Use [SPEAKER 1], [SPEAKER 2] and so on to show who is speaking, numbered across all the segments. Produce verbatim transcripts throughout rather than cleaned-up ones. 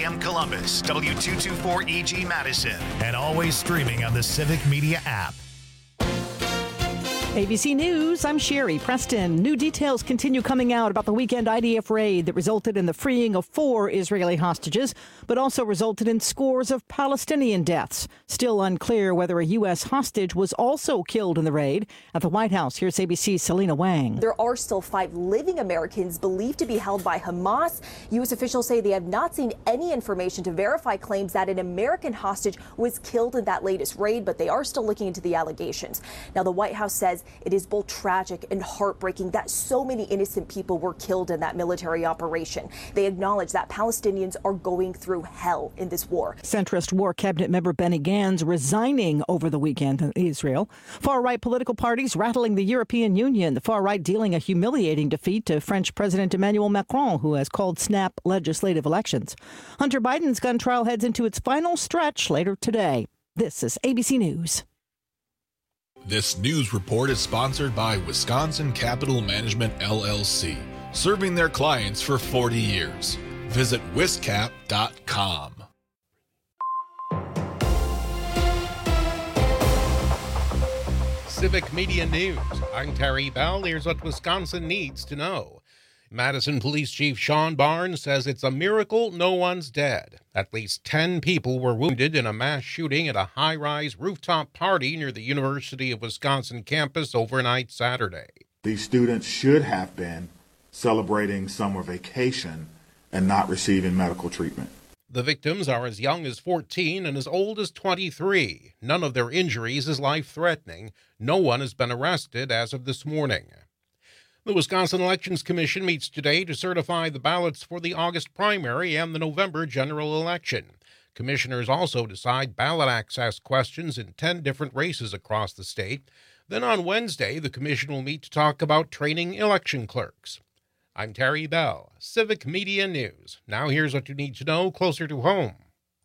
[SPEAKER 1] M Columbus, W two twenty-four E G Madison, and always streaming on the Civic Media app.
[SPEAKER 2] A B C News, I'm Sherry Preston. New details continue coming out about the weekend I D F raid that resulted in the freeing of four Israeli hostages, but also resulted in scores of Palestinian deaths. Still unclear whether a U S hostage was also killed in the raid. At the White House, here's A B C's Selena Wang.
[SPEAKER 3] There are still five living Americans believed to be held by Hamas. U S officials say they have not seen any information to verify claims that an American hostage was killed in that latest raid, but they are still looking into the allegations. Now, the White House says it is both tragic and heartbreaking that so many innocent people were killed in that military operation. They acknowledge that Palestinians are going through hell in this war.
[SPEAKER 2] Centrist War Cabinet member Benny Gantz resigning over the weekend in Israel. Far-right political parties rattling the European Union. The far-right dealing a humiliating defeat to French President Emmanuel Macron, who has called snap legislative elections. Hunter Biden's gun trial heads into its final stretch later today. This is A B C News.
[SPEAKER 4] This news report is sponsored by Wisconsin Capital Management, L L C, serving their clients for forty years. Visit wiscap dot com.
[SPEAKER 5] Civic Media News. I'm Terry Bell. Here's what Wisconsin needs to know. Madison Police Chief Sean Barnes says it's a miracle no one's dead. At least ten people were wounded in a mass shooting at a high-rise rooftop party near the University of Wisconsin campus overnight Saturday.
[SPEAKER 6] These students should have been celebrating summer vacation and not receiving medical treatment.
[SPEAKER 5] The victims are as young as fourteen and as old as twenty-three. None of their injuries is life-threatening. No one has been arrested as of this morning. The Wisconsin Elections Commission meets today to certify the ballots for the August primary and the November general election. Commissioners also decide ballot access questions in ten different races across the state. Then on Wednesday, the commission will meet to talk about training election clerks. I'm Terry Bell, Civic Media News. Now here's what you need to know closer to home.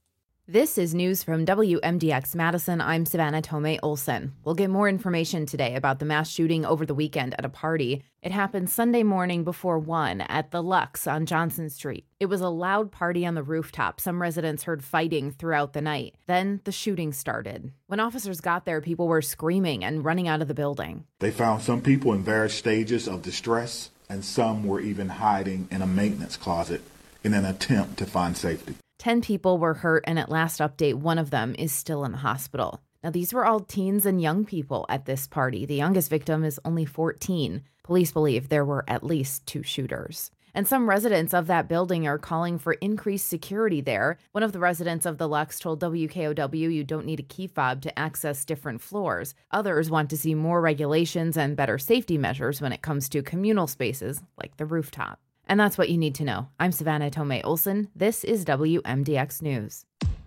[SPEAKER 7] This is news from W M D X Madison. I'm Savannah Tomei Olson. We'll get more information today about the mass shooting over the weekend at a party. It happened Sunday morning before one at the Lux on Johnson Street. It was a loud party on the rooftop. Some residents heard fighting throughout the night. Then the shooting started. When officers got there, people were screaming and running out of the building.
[SPEAKER 6] They found some people in various stages of distress, and some were even hiding in a maintenance closet in an attempt to find safety.
[SPEAKER 7] Ten people were hurt, and at last update, one of them is still in the hospital. Now, these were all teens and young people at this party. The youngest victim is only fourteen. Police believe there were at least two shooters. And some residents of that building are calling for increased security there. One of the residents of the Lux told W K O W you don't need a key fob to access different floors. Others want to see more regulations and better safety measures when it comes to communal spaces like the rooftop. And that's what you need to know. I'm Savannah Tomei Olson. This is W M D X News.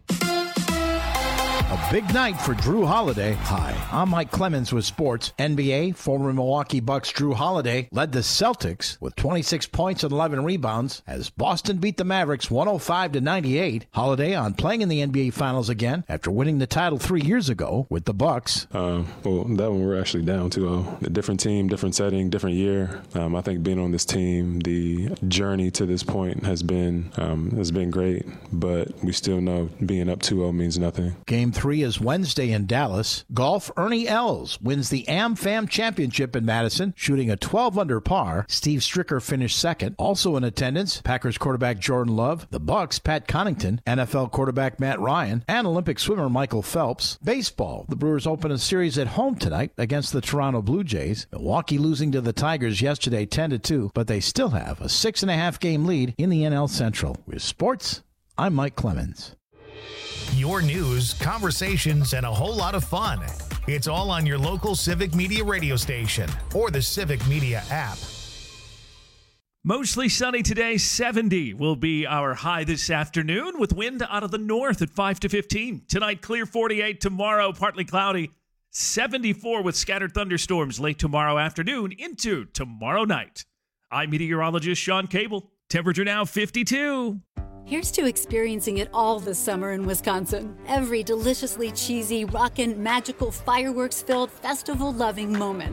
[SPEAKER 8] A big night for Drew Holiday. Hi, I'm Mike Clemens with sports. N B A, former Milwaukee Bucks Drew Holiday led the Celtics with twenty-six points and eleven rebounds as Boston beat the Mavericks one oh five to ninety-eight. Holiday on playing in the N B A Finals again after winning the title three years ago with the Bucks.
[SPEAKER 9] Uh, well, that one we're actually down two oh. A different team, different setting, different year. Um, I think being on this team, the journey to this point has been um, has been great, but we still know being up two oh means nothing.
[SPEAKER 8] Game three is Wednesday in Dallas. Golf, Ernie Els wins the AmFam Championship in Madison, shooting a twelve under par. Steve Stricker finished second. Also in attendance, Packers quarterback Jordan Love, the Bucks' Pat Connaughton, N F L quarterback Matt Ryan, and Olympic swimmer Michael Phelps. Baseball, the Brewers open a series at home tonight against the Toronto Blue Jays. Milwaukee losing to the Tigers yesterday ten to two, but they still have a six and a half game lead in the N L Central. With sports, I'm Mike Clemens.
[SPEAKER 1] Your news, conversations, and a whole lot of fun. It's all on your local Civic Media radio station or the Civic Media app.
[SPEAKER 10] Mostly sunny today, seventy will be our high this afternoon with wind out of the north at five to fifteen. Tonight, clear forty-eight. Tomorrow, partly cloudy, seventy-four with scattered thunderstorms late tomorrow afternoon into tomorrow night. I'm meteorologist Sean Cable. Temperature now fifty-two.
[SPEAKER 11] Here's to experiencing it all this summer in Wisconsin. Every deliciously cheesy, rockin', magical, fireworks-filled, festival-loving moment.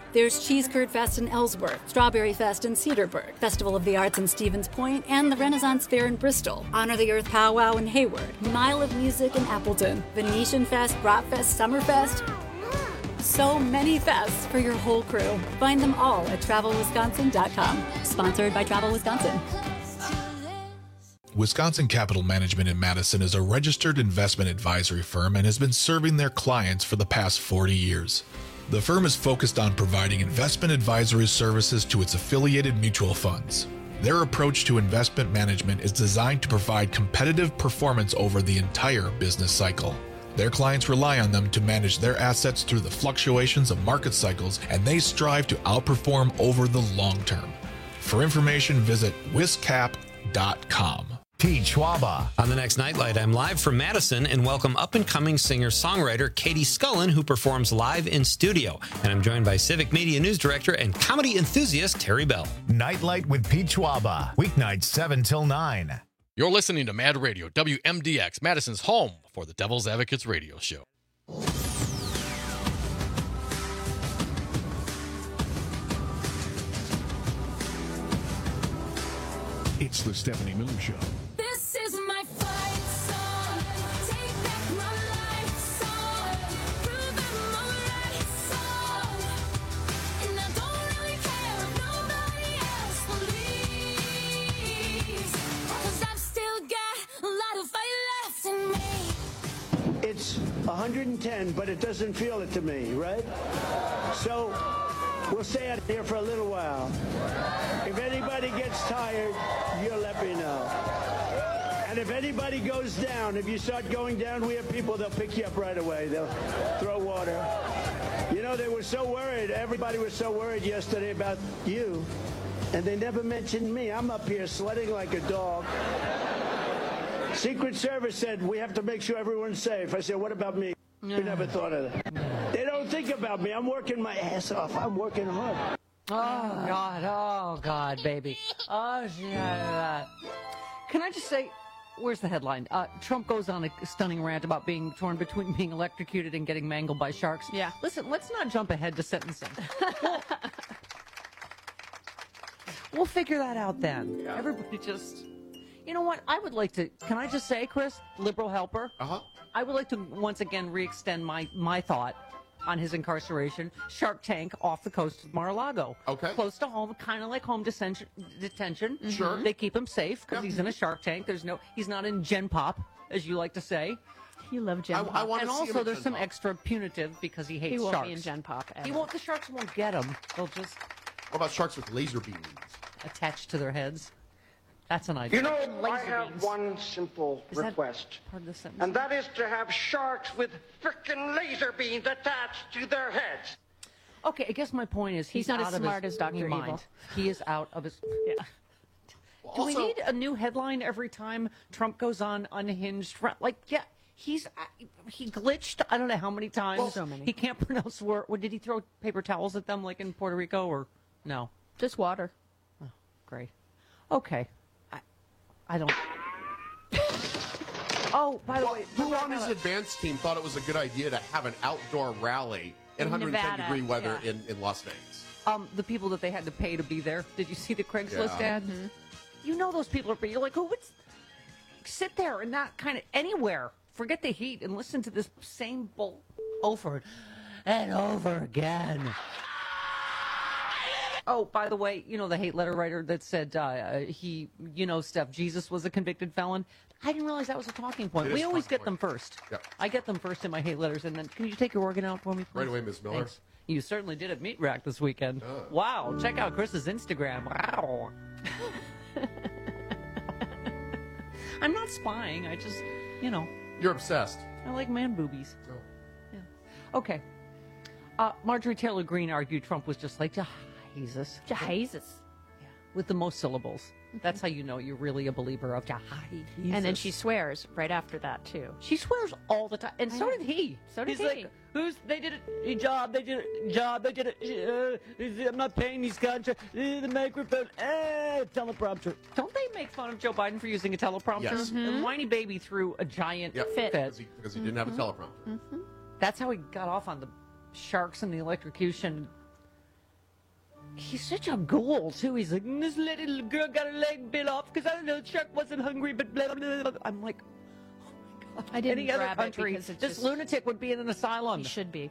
[SPEAKER 11] There's Cheese Curd Fest in Ellsworth, Strawberry Fest in Cedarburg, Festival of the Arts in Stevens Point, and the Renaissance Fair in Bristol, Honor the Earth Powwow in Hayward, Mile of Music in Appleton, Venetian Fest, Bratfest, Summerfest. So many fests for your whole crew. Find them all at travel wisconsin dot com. Sponsored by Travel Wisconsin.
[SPEAKER 4] Wisconsin Capital Management in Madison is a registered investment advisory firm and has been serving their clients for the past forty years. The firm is focused on providing investment advisory services to its affiliated mutual funds. Their approach to investment management is designed to provide competitive performance over the entire business cycle. Their clients rely on them to manage their assets through the fluctuations of market cycles, and they strive to outperform over the long term. For information, visit wiscap dot com.
[SPEAKER 1] Pete Schwaba.
[SPEAKER 12] On the next Nightlight, I'm live from Madison and welcome up-and-coming singer-songwriter Katie Scullen, who performs live in studio. And I'm joined by Civic Media News Director and comedy enthusiast Terry Bell.
[SPEAKER 1] Nightlight with Pete Schwaba. Weeknights seven till nine.
[SPEAKER 13] You're listening to Mad Radio, W M D X, Madison's home for the Devil's Advocates radio show.
[SPEAKER 14] It's the Stephanie Miller Show.
[SPEAKER 15] This is my fight song. Take back my life song. Prove I'm alright song. And I don't really care if nobody else believes. Cause I've still got a lot of fight left in me.
[SPEAKER 16] It's one hundred ten, but it doesn't feel it to me, right? So we'll stay out here for a little while. If anybody gets tired, you'll let me know. And if anybody goes down, if you start going down, we have people, they'll pick you up right away. They'll throw water. You know, they were so worried. Everybody was so worried yesterday about you. And they never mentioned me. I'm up here sweating like a dog. Secret Service said, we have to make sure everyone's safe. I said, what about me? We never thought of that. They don't think about me. I'm working my ass off. I'm working hard.
[SPEAKER 17] Oh, God. Oh, God, baby. Oh, yeah. Can I just say, where's the headline? Uh, Trump goes on a stunning rant about being torn between being electrocuted and getting mangled by sharks.
[SPEAKER 18] Yeah.
[SPEAKER 17] Listen, let's not jump ahead to sentencing. we'll, we'll figure that out then. Yeah. Everybody just... You know what? I would like to... Can I just say, Chris, liberal helper?
[SPEAKER 19] Uh-huh.
[SPEAKER 17] I would like to once again re-extend my, my thought on his incarceration. Shark Tank off the coast of Mar-a-Lago.
[SPEAKER 19] Okay.
[SPEAKER 17] Close to home, kind of like home detention. detention.
[SPEAKER 19] Sure.
[SPEAKER 17] They keep him safe because
[SPEAKER 19] Yep.
[SPEAKER 17] he's in a Shark Tank. There's no, he's not in Gen Pop, as you like to say.
[SPEAKER 18] You love Gen
[SPEAKER 19] I-
[SPEAKER 18] Pop.
[SPEAKER 19] I wanna
[SPEAKER 17] And
[SPEAKER 19] see him
[SPEAKER 17] also,
[SPEAKER 19] in
[SPEAKER 17] there's
[SPEAKER 19] Gen
[SPEAKER 17] some
[SPEAKER 19] Pop.
[SPEAKER 17] extra punitive because he hates
[SPEAKER 18] He won't
[SPEAKER 17] sharks.
[SPEAKER 18] be in Gen Pop ever.
[SPEAKER 17] He won't. The sharks won't get him. They'll just
[SPEAKER 19] What about sharks with laser beams?
[SPEAKER 17] attach to their heads. That's an idea.
[SPEAKER 20] You know, I
[SPEAKER 17] Laser
[SPEAKER 20] have
[SPEAKER 17] beams.
[SPEAKER 20] one simple
[SPEAKER 17] Is that
[SPEAKER 20] request,
[SPEAKER 17] part of the sentence?
[SPEAKER 20] and that is to have sharks with frickin' laser beams attached to their heads.
[SPEAKER 17] Okay, I guess my point is he's,
[SPEAKER 18] He's not
[SPEAKER 17] out
[SPEAKER 18] as
[SPEAKER 17] of
[SPEAKER 18] smart
[SPEAKER 17] his
[SPEAKER 18] as Doctor
[SPEAKER 17] mind.
[SPEAKER 18] Evil.
[SPEAKER 17] He is out of his.
[SPEAKER 18] Yeah.
[SPEAKER 17] Do we
[SPEAKER 19] Also-
[SPEAKER 17] need a new headline every time Trump goes on unhinged? Like, yeah, he's uh, he glitched. I don't know how many times.
[SPEAKER 18] Well, so many.
[SPEAKER 17] He can't pronounce word. What did he throw paper towels at them like in Puerto Rico or no?
[SPEAKER 18] Just water.
[SPEAKER 17] Oh, great. Okay. I, I don't. Oh, by the
[SPEAKER 19] Well,
[SPEAKER 17] way,
[SPEAKER 19] who on his advance team thought it was a good idea to have an outdoor rally in
[SPEAKER 18] In
[SPEAKER 19] one hundred ten
[SPEAKER 18] Nevada,
[SPEAKER 19] degree weather
[SPEAKER 18] yeah.
[SPEAKER 19] in, in Las Vegas?
[SPEAKER 17] um the people that they had to pay to be there? Did you see the Craigslist
[SPEAKER 19] Yeah.
[SPEAKER 17] ad? You know those people are. You're like, who would s- sit there and not kind of anywhere? Forget the heat and listen to this same bull over and over again. Oh, by the way, you know the hate letter writer that said uh, he, you know, Steph, Jesus was a convicted felon. I didn't realize that was a talking point.
[SPEAKER 19] It
[SPEAKER 17] We
[SPEAKER 19] is a
[SPEAKER 17] always
[SPEAKER 19] talking
[SPEAKER 17] get them
[SPEAKER 19] point.
[SPEAKER 17] first.
[SPEAKER 19] Yep.
[SPEAKER 17] I get them first in my hate letters, and then can you take your organ out for me, please?
[SPEAKER 19] Right away, Miz Miller.
[SPEAKER 17] Thanks. You certainly did at Meat Rack this weekend.
[SPEAKER 19] Oh.
[SPEAKER 17] Wow, check out Chris's Instagram. Wow. I'm not spying. I just, you know,
[SPEAKER 19] You're obsessed.
[SPEAKER 17] I like man boobies.
[SPEAKER 19] Oh.
[SPEAKER 17] Yeah. Okay. Uh, Marjorie Taylor Greene argued Trump was just like Jesus.
[SPEAKER 18] Jesus.
[SPEAKER 17] With the most syllables. That's how you know you're really a believer of Jesus.
[SPEAKER 18] And then she swears right after that, too.
[SPEAKER 17] She swears all the time, and so did he.
[SPEAKER 18] So did
[SPEAKER 17] He's
[SPEAKER 18] he.
[SPEAKER 17] like, "Who's? They did it. Job. They did it. Job. They did it. Uh, I'm not paying these contracts. Uh, the microphone. Uh, teleprompter." Don't they make fun of Joe Biden for using a teleprompter?
[SPEAKER 19] Yes.
[SPEAKER 17] The whiny baby threw a giant
[SPEAKER 19] Yep.
[SPEAKER 17] fit.
[SPEAKER 19] Because he, because he didn't have a teleprompter.
[SPEAKER 17] That's how he got off on the sharks and the electrocution. he's such a ghoul, too. He's like, this little girl got her leg bit off because I don't know, the shark wasn't hungry, but blah, blah, blah. I'm like, oh my God.
[SPEAKER 18] I didn't
[SPEAKER 17] Any other
[SPEAKER 18] grab
[SPEAKER 17] country,
[SPEAKER 18] it because it's
[SPEAKER 17] this
[SPEAKER 18] just,
[SPEAKER 17] lunatic would be in an asylum.
[SPEAKER 18] He should be.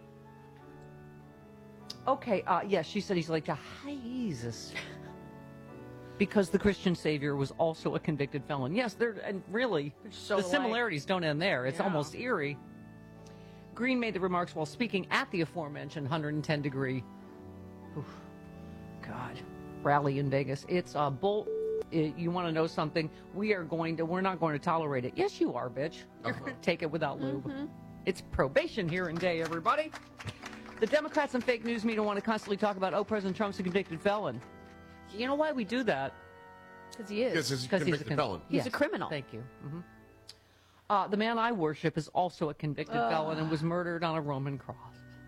[SPEAKER 17] Okay, uh, yes, she said he's like, Jesus. Because the Christian Savior was also a convicted felon. Yes, they're, and really,
[SPEAKER 18] so
[SPEAKER 17] the
[SPEAKER 18] alike.
[SPEAKER 17] similarities don't end there. It's
[SPEAKER 18] Yeah.
[SPEAKER 17] almost eerie. Green made the remarks while speaking at the aforementioned one hundred ten degree, oof, God, rally in Vegas. It's a bull. It, you want to know something? We are going to, we're not going to tolerate it. Yes, you are, bitch. You're
[SPEAKER 19] Uh-huh.
[SPEAKER 17] going to take it without lube.
[SPEAKER 18] Mm-hmm.
[SPEAKER 17] It's probation hearing day, everybody. The Democrats and fake news media want to constantly talk about, oh, President Trump's a convicted felon. You know why we do that?
[SPEAKER 18] Because he is.
[SPEAKER 19] Because he's a
[SPEAKER 17] 'Cause
[SPEAKER 19] convicted
[SPEAKER 17] con-
[SPEAKER 19] felon.
[SPEAKER 18] He's
[SPEAKER 17] Yes.
[SPEAKER 18] a criminal.
[SPEAKER 17] Thank you. hmm Uh, the man I worship is also a convicted
[SPEAKER 18] Ugh.
[SPEAKER 17] felon and was murdered on a Roman cross.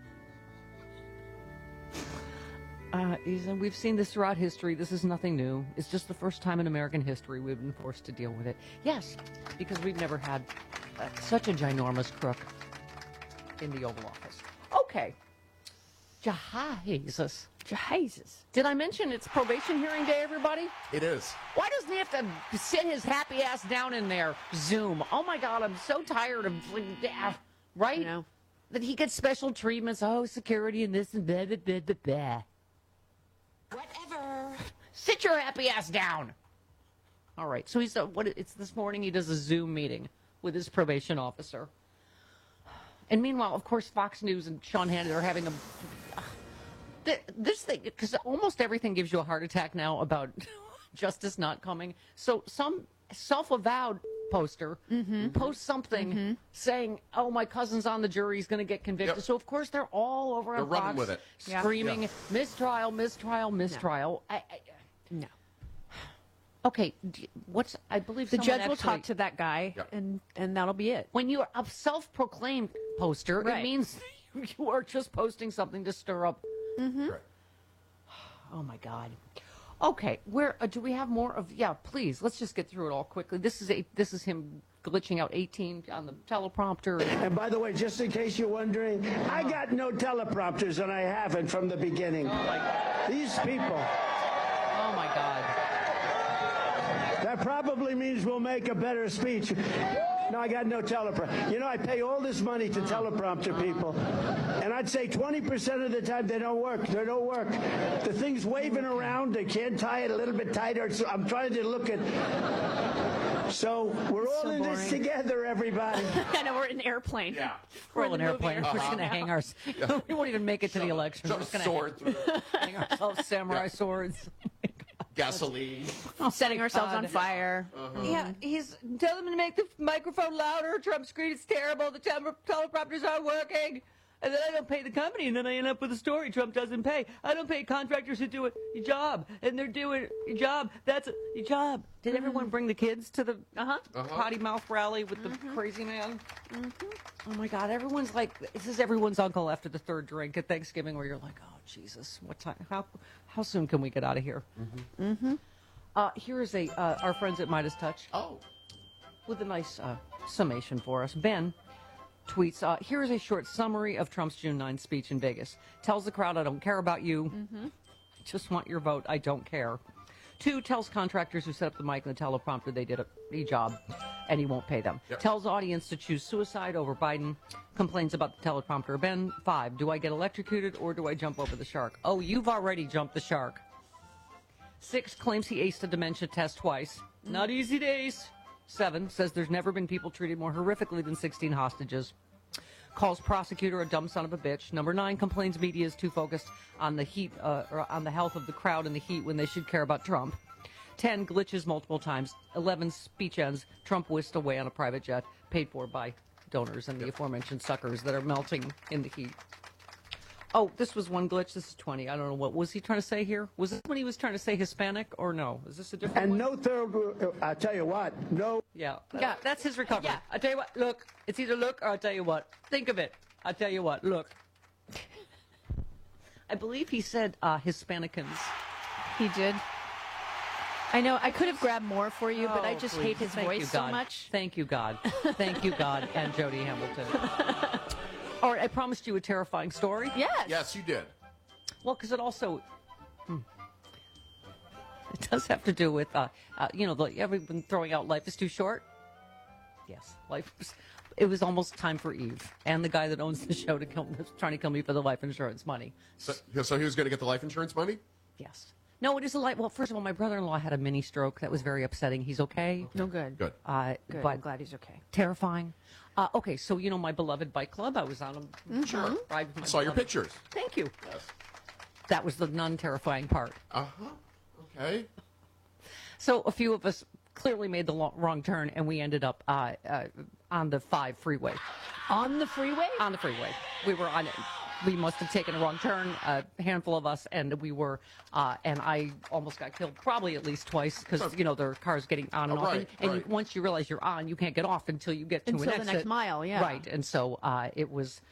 [SPEAKER 17] Uh, he's, uh, we've seen this throughout history. This is nothing new. It's just the first time in American history we've been forced to deal with it. Yes, because we've never had uh, such a ginormous crook in the Oval Office. Okay. Jesus.
[SPEAKER 18] Jesus.
[SPEAKER 17] Did I mention it's probation hearing day, everybody?
[SPEAKER 19] It is.
[SPEAKER 17] Why doesn't he have to sit his happy ass down in there? Zoom. Oh my God, I'm so tired of, like, ah, right?
[SPEAKER 18] You know.
[SPEAKER 17] That he gets special treatments. Oh, security and this and blah, blah, blah, blah, blah. Whatever. Sit your happy ass down. All right. So he's, uh, what, it's this morning he does a Zoom meeting with his probation officer. And meanwhile, of course, Fox News and Sean Hannity are having a, th- this thing, because almost everything gives you a heart attack now about justice not coming. So some self-avowed poster
[SPEAKER 18] Mm-hmm.
[SPEAKER 17] posts something saying, oh, my cousin's on the jury, he's going to get convicted.
[SPEAKER 19] Yep.
[SPEAKER 17] So, of course, they're all over
[SPEAKER 19] They're
[SPEAKER 17] on
[SPEAKER 19] running
[SPEAKER 17] Fox
[SPEAKER 19] with it.
[SPEAKER 18] Yeah.
[SPEAKER 17] screaming,
[SPEAKER 19] Yeah.
[SPEAKER 17] mistrial, mistrial, mistrial. I, I,
[SPEAKER 18] No.
[SPEAKER 17] okay, d- what's, I believe
[SPEAKER 18] The
[SPEAKER 17] someone
[SPEAKER 18] judge will
[SPEAKER 17] actually-
[SPEAKER 18] talk to that guy,
[SPEAKER 19] Yeah.
[SPEAKER 18] and, and that'll be it.
[SPEAKER 17] When you're a self-proclaimed poster, it
[SPEAKER 18] Right.
[SPEAKER 17] means you are just posting something to stir up.
[SPEAKER 18] Mm-hmm.
[SPEAKER 19] Right.
[SPEAKER 17] Oh my God. Okay, where uh, do we have more of? Yeah, please. Let's just get through it all quickly. This is a this is him glitching out eighteen on the teleprompter.
[SPEAKER 16] And by the way, just in case you're wondering, I got no teleprompters, and I haven't from the beginning.
[SPEAKER 17] Oh my God.
[SPEAKER 16] These people.
[SPEAKER 17] Oh my God.
[SPEAKER 16] That probably means we'll make a better speech. No, I got no teleprompter. You know, I pay all this money to teleprompter people, and I'd say twenty percent of the time they don't work. They don't work. The thing's waving around. They can't tie it a little bit tighter. So I'm trying to look at. So we're all
[SPEAKER 18] So
[SPEAKER 16] in this
[SPEAKER 18] boring.
[SPEAKER 16] together, everybody.
[SPEAKER 18] I know, we're in an airplane.
[SPEAKER 19] Yeah.
[SPEAKER 17] We're
[SPEAKER 18] in
[SPEAKER 17] on
[SPEAKER 18] the
[SPEAKER 17] an
[SPEAKER 18] movie
[SPEAKER 17] airplane. We're just
[SPEAKER 18] right
[SPEAKER 17] going to
[SPEAKER 18] now.
[SPEAKER 17] hang our. We won't even make it to the election. We're just going
[SPEAKER 19] Sword through
[SPEAKER 17] to hang ourselves samurai
[SPEAKER 19] Yeah.
[SPEAKER 17] swords.
[SPEAKER 19] gasoline.
[SPEAKER 18] Setting ourselves on
[SPEAKER 17] God.
[SPEAKER 18] fire.
[SPEAKER 17] Yeah, he's tell them to make the microphone louder. Trump screen, it's terrible. The tele- teleprompters aren't working. And then I don't pay the company, and then I end up with a story Trump doesn't pay. I don't pay contractors who do it your job, and they're doing your job. That's a, your job. Did everyone bring the kids to the uh-huh,
[SPEAKER 19] Uh-huh.
[SPEAKER 17] potty mouth rally with the crazy man? Oh my God, everyone's like, this is everyone's uncle after the third drink at Thanksgiving, where you're like, oh Jesus, what time? How how soon can we get out of here? Mm-hmm. Uh, here is a uh, our friends at Midas Touch.
[SPEAKER 19] Oh,
[SPEAKER 17] with a nice uh, summation for us. Ben tweets, uh, here is a short summary of Trump's June ninth speech in Vegas. Tells the crowd, I don't care about you.
[SPEAKER 18] Mm-hmm.
[SPEAKER 17] Just want your vote. I don't care. Two, tells contractors who set up the mic and the teleprompter they did a, a job and he won't pay them.
[SPEAKER 19] Yep.
[SPEAKER 17] Tells audience to choose suicide over Biden. Complains about the teleprompter. Ben, five, do I get electrocuted or do I jump over the shark? Oh, you've already jumped the shark. Six, claims he aced a dementia test twice. Not easy to ace. Seven, says there's never been people treated more horrifically than sixteen hostages. Calls prosecutor a dumb son of a bitch. Number nine, complains media is too focused on the heat, uh, or on the health of the crowd in the heat when they should care about Trump. Ten, glitches multiple times. Eleven, speech ends. Trump whisked away on a private jet paid for by donors and the aforementioned suckers that are melting in the heat. Oh, this was one glitch. This is twenty. I don't know. What was he trying to say here? Was this when he was trying to say Hispanic or no? Is this a different
[SPEAKER 16] And
[SPEAKER 17] one?
[SPEAKER 16] no third, I'll tell you what, no.
[SPEAKER 17] Yeah, yeah, that's his recovery. Yeah. I tell you what, look, it's either look or I'll tell you what. Think of it. I'll tell you what, look. I believe he said uh, Hispanicans.
[SPEAKER 18] He did. I know. I could have grabbed more for you, but I
[SPEAKER 17] Oh,
[SPEAKER 18] just
[SPEAKER 17] please.
[SPEAKER 18] hate his
[SPEAKER 17] Thank
[SPEAKER 18] voice
[SPEAKER 17] you,
[SPEAKER 18] so
[SPEAKER 17] God.
[SPEAKER 18] much.
[SPEAKER 17] Thank you, God. Thank you, God, and Jody Hamilton. All right, I promised you a terrifying story.
[SPEAKER 18] Yes.
[SPEAKER 19] yes, you did.
[SPEAKER 17] Well, because it also, hmm, It does have to do with, uh, uh, you know, the, everyone throwing out life is too short. Yes, life was, it was almost time for Eve and the guy that owns the show to kill, was trying to kill me for the life insurance money.
[SPEAKER 19] So, so he was going to get the life insurance money?
[SPEAKER 17] Yes. No, it is a life. Well, first of all, my brother-in-law had a mini stroke. That was very upsetting. He's okay.
[SPEAKER 18] No good.
[SPEAKER 19] Good.
[SPEAKER 17] Uh,
[SPEAKER 18] Good.
[SPEAKER 17] But
[SPEAKER 18] I'm glad he's okay.
[SPEAKER 17] terrifying. Uh, okay, so you know my beloved bike club. I was on a
[SPEAKER 18] Mm-hmm.
[SPEAKER 19] Sure.
[SPEAKER 17] ride with my
[SPEAKER 19] I saw your
[SPEAKER 17] beloved-
[SPEAKER 19] pictures.
[SPEAKER 17] Thank you.
[SPEAKER 19] Yes.
[SPEAKER 17] That was the non-terrifying part.
[SPEAKER 19] Uh-huh. Okay.
[SPEAKER 17] So a few of us clearly made the lo- wrong turn, and we ended up uh, uh, on the five freeway.
[SPEAKER 18] On the freeway?
[SPEAKER 17] On the freeway. We were on it. We must have taken a wrong turn, a handful of us, and we were, uh, and I almost got killed probably at least twice because, you know, there are cars getting on and
[SPEAKER 19] Oh,
[SPEAKER 17] off.
[SPEAKER 19] right,
[SPEAKER 17] and and
[SPEAKER 19] right.
[SPEAKER 17] you, once you realize you're on, you can't get off until you get to
[SPEAKER 18] Until
[SPEAKER 17] an
[SPEAKER 18] the
[SPEAKER 17] exit.
[SPEAKER 18] next mile, yeah.
[SPEAKER 17] Right, and so uh, it was...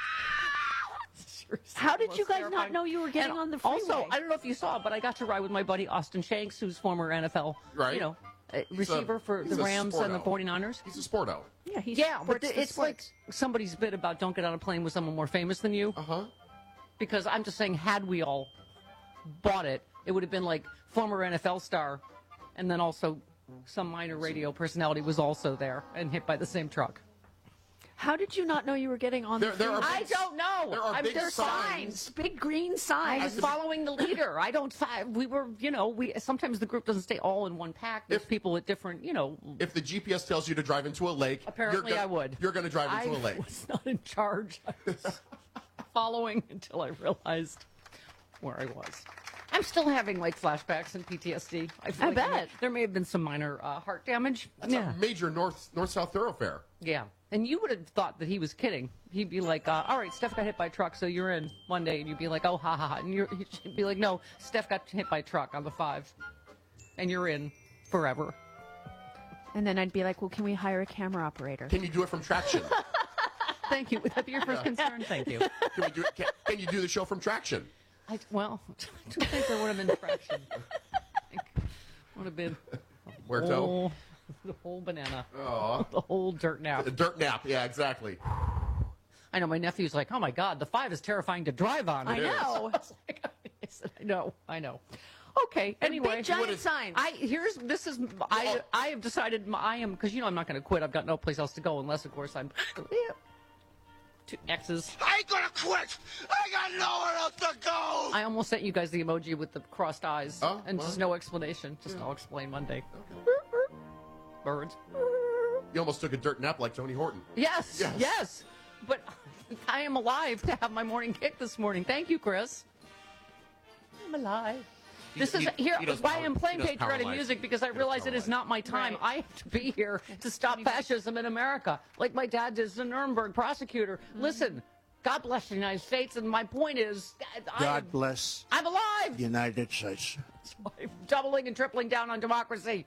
[SPEAKER 18] How did
[SPEAKER 17] Most
[SPEAKER 18] you guys
[SPEAKER 17] terrifying.
[SPEAKER 18] not know you were getting
[SPEAKER 17] And
[SPEAKER 18] on the freeway?
[SPEAKER 17] Also, I don't know if you saw, but I got to ride with my buddy Austin Shanks, who's former N F L,
[SPEAKER 19] Right.
[SPEAKER 17] you know, uh,
[SPEAKER 19] He's
[SPEAKER 17] receiver
[SPEAKER 19] a-
[SPEAKER 17] for
[SPEAKER 19] he's
[SPEAKER 17] the
[SPEAKER 19] a
[SPEAKER 17] Rams and the
[SPEAKER 19] sporto.
[SPEAKER 17] forty-niners.
[SPEAKER 19] He's a sporto.
[SPEAKER 18] yeah, he
[SPEAKER 17] Yeah, but
[SPEAKER 18] supports the
[SPEAKER 17] it's like
[SPEAKER 18] sports.
[SPEAKER 17] somebody's bit about don't get on a plane with someone more famous than you.
[SPEAKER 19] Uh-huh.
[SPEAKER 17] Because I'm just saying, had we all bought it, it would have been like former N F L star, and then also some minor radio personality was also there and hit by the same truck.
[SPEAKER 18] How did you not know you were getting on
[SPEAKER 19] There-
[SPEAKER 18] the
[SPEAKER 19] there
[SPEAKER 18] freeway?
[SPEAKER 19] are
[SPEAKER 17] I
[SPEAKER 19] big-
[SPEAKER 17] don't know.
[SPEAKER 19] there are
[SPEAKER 17] I'm,
[SPEAKER 19] big
[SPEAKER 17] there's
[SPEAKER 19] signs.
[SPEAKER 17] signs.
[SPEAKER 18] Big green
[SPEAKER 17] I
[SPEAKER 18] signs.
[SPEAKER 17] was following the leader. I don't. fi- We were, you know, we sometimes the group doesn't stay all in one pack. There's
[SPEAKER 19] If-
[SPEAKER 17] people with different, you know.
[SPEAKER 19] If the G P S tells you to drive into a lake,
[SPEAKER 17] Apparently,
[SPEAKER 19] you're gonna,
[SPEAKER 17] I would.
[SPEAKER 19] You're going to drive into
[SPEAKER 17] I
[SPEAKER 19] a lake.
[SPEAKER 17] was not in charge. I was following until I realized where I was. I'm still having like flashbacks and P T S D. I, feel
[SPEAKER 18] I
[SPEAKER 17] like there may-
[SPEAKER 18] bet.
[SPEAKER 17] there may have been some minor uh, heart damage.
[SPEAKER 19] That's
[SPEAKER 17] yeah,
[SPEAKER 19] a major north north south thoroughfare.
[SPEAKER 17] yeah. And you would have thought that he was kidding. He'd be like, uh, "All right, Steph got hit by a truck, so you're in one day," and you'd be like, "Oh, ha ha ha," and you're, he'd be like, "No, Steph got hit by a truck on the five, and you're in forever."
[SPEAKER 18] And then I'd be like, well, can we hire a camera operator?
[SPEAKER 19] Can you do it from traction?
[SPEAKER 17] Thank you. Would that be your first concern? Thank you.
[SPEAKER 19] Can, we do it, can, can you do the show from traction?
[SPEAKER 17] I, well, I do think there would have been traction. Would have been
[SPEAKER 19] Where
[SPEAKER 17] the
[SPEAKER 19] to?
[SPEAKER 17] whole, the whole banana,
[SPEAKER 19] Oh.
[SPEAKER 17] the whole dirt nap.
[SPEAKER 19] A dirt nap. Yeah, exactly.
[SPEAKER 17] I know my nephew's like, "Oh my God, the five is terrifying to drive on."
[SPEAKER 18] I
[SPEAKER 19] It is.
[SPEAKER 18] know.
[SPEAKER 17] I was like, I said, "I know, I know." Okay.
[SPEAKER 18] They're
[SPEAKER 17] Anyway,
[SPEAKER 18] big, giant
[SPEAKER 19] would've-
[SPEAKER 18] signs.
[SPEAKER 17] I here's this is I I have decided my- I am because you know I'm not going to quit. I've got no place else to go unless of course I'm two X's.
[SPEAKER 20] I ain't gonna quit! I got nowhere else to go!
[SPEAKER 17] I almost sent you guys the emoji with the crossed eyes
[SPEAKER 19] Oh,
[SPEAKER 17] and
[SPEAKER 19] well.
[SPEAKER 17] just no explanation. Just I'll explain Monday. Birds.
[SPEAKER 19] You almost took a dirt nap like Tony Horton.
[SPEAKER 17] Yes,
[SPEAKER 19] Yes.
[SPEAKER 17] yes, But I am alive to have my morning kick this morning. Thank you, Chris. I'm alive.
[SPEAKER 19] He-
[SPEAKER 17] This is
[SPEAKER 19] he-
[SPEAKER 17] here
[SPEAKER 19] he does
[SPEAKER 17] why
[SPEAKER 19] power-
[SPEAKER 17] I'm playing
[SPEAKER 19] he does power
[SPEAKER 17] patriotic
[SPEAKER 19] life.
[SPEAKER 17] music because I
[SPEAKER 19] He does
[SPEAKER 17] realize
[SPEAKER 19] power
[SPEAKER 17] it is
[SPEAKER 19] life.
[SPEAKER 17] not my time. I have to be here to stop fascism in America, like my dad is the Nuremberg prosecutor. Listen, God bless the United States, and my point is, I,
[SPEAKER 16] God bless
[SPEAKER 17] I'm alive.
[SPEAKER 16] the United States.
[SPEAKER 17] I'm doubling and tripling down on democracy.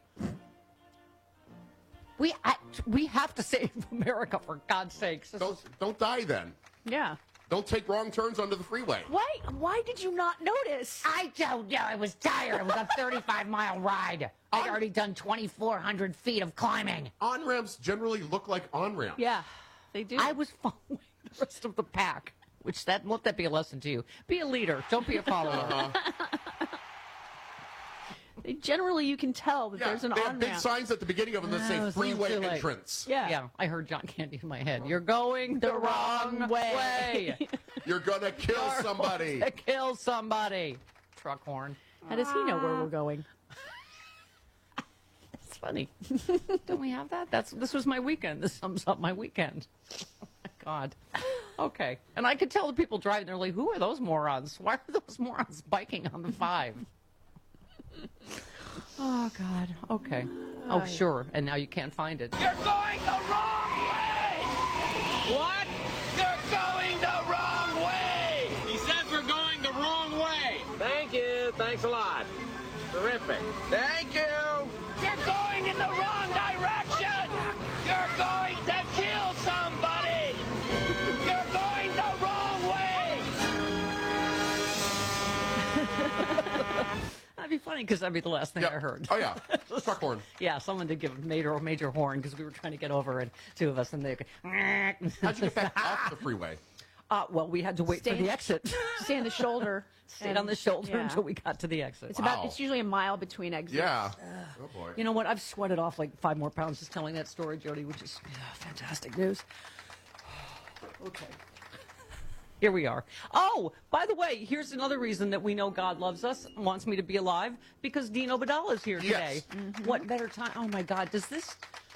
[SPEAKER 17] We I, we have to save America for God's sakes. This
[SPEAKER 19] Don't
[SPEAKER 17] is-
[SPEAKER 19] don't die then.
[SPEAKER 18] Yeah.
[SPEAKER 19] Don't take wrong turns onto the freeway.
[SPEAKER 18] Why? Why did you not notice?
[SPEAKER 17] I don't know. I was tired. It was a thirty-five mile ride. I'd already done twenty-four hundred feet of climbing.
[SPEAKER 19] On ramps generally look like on ramps.
[SPEAKER 18] Yeah, they do.
[SPEAKER 17] I was following the rest of the pack. Which that let that be a lesson to you. Be a leader. Don't be a follower.
[SPEAKER 19] Uh-huh.
[SPEAKER 18] They, generally, you can tell that
[SPEAKER 19] Yeah,
[SPEAKER 18] there's an
[SPEAKER 19] they have
[SPEAKER 18] on
[SPEAKER 19] big
[SPEAKER 18] ramp.
[SPEAKER 19] signs at the beginning of them that
[SPEAKER 17] Ah, it
[SPEAKER 19] say
[SPEAKER 17] was a little
[SPEAKER 19] freeway
[SPEAKER 17] too late.
[SPEAKER 19] entrance.
[SPEAKER 18] Yeah.
[SPEAKER 17] Yeah, I heard John Candy in my head. You're going the, wrong way.
[SPEAKER 18] way.
[SPEAKER 19] You're gonna kill
[SPEAKER 17] You're
[SPEAKER 19] somebody.
[SPEAKER 17] going to kill somebody. Truck horn.
[SPEAKER 18] How does he know where we're going?
[SPEAKER 17] It's funny. Don't we have that? That's this was my weekend. This sums up my weekend. Oh my God. Okay. And I could tell the people driving, they're like, who are those morons? Why are those morons biking on the five? Oh God. Okay. Oh sure. And now you can't find it.
[SPEAKER 20] You're going the wrong way! What? You're going the wrong way!
[SPEAKER 21] He says we're going the wrong way. Thank you. Thanks a lot. Terrific. Thank you.
[SPEAKER 20] You're going in the wrong direction! You're going to kill somebody! You're going the wrong way!
[SPEAKER 17] That'd be funny because that'd be the last thing
[SPEAKER 19] Yeah.
[SPEAKER 17] I heard.
[SPEAKER 19] Oh yeah, truck horn.
[SPEAKER 17] Yeah, someone did give a major major horn because we were trying to get over, and two of us, and they.
[SPEAKER 19] How'd you get back off the freeway?
[SPEAKER 17] Uh, well, we had to wait
[SPEAKER 18] Stay-
[SPEAKER 17] for the exit.
[SPEAKER 18] Stay on the shoulder.
[SPEAKER 17] Stayed
[SPEAKER 18] and-
[SPEAKER 17] on the shoulder
[SPEAKER 18] yeah.
[SPEAKER 17] until we got to the exit.
[SPEAKER 18] It's about. It's usually a mile between exits.
[SPEAKER 19] Yeah. Oh boy.
[SPEAKER 17] You know what? I've sweated off like five more pounds just telling that story, Jody, which is yeah, fantastic news. Okay. Here we are. Oh, by the way, here's another reason that we know God loves us, wants me to be alive, because Dean Obadala is here
[SPEAKER 19] Yes.
[SPEAKER 17] today. What better time? Oh my God! Does this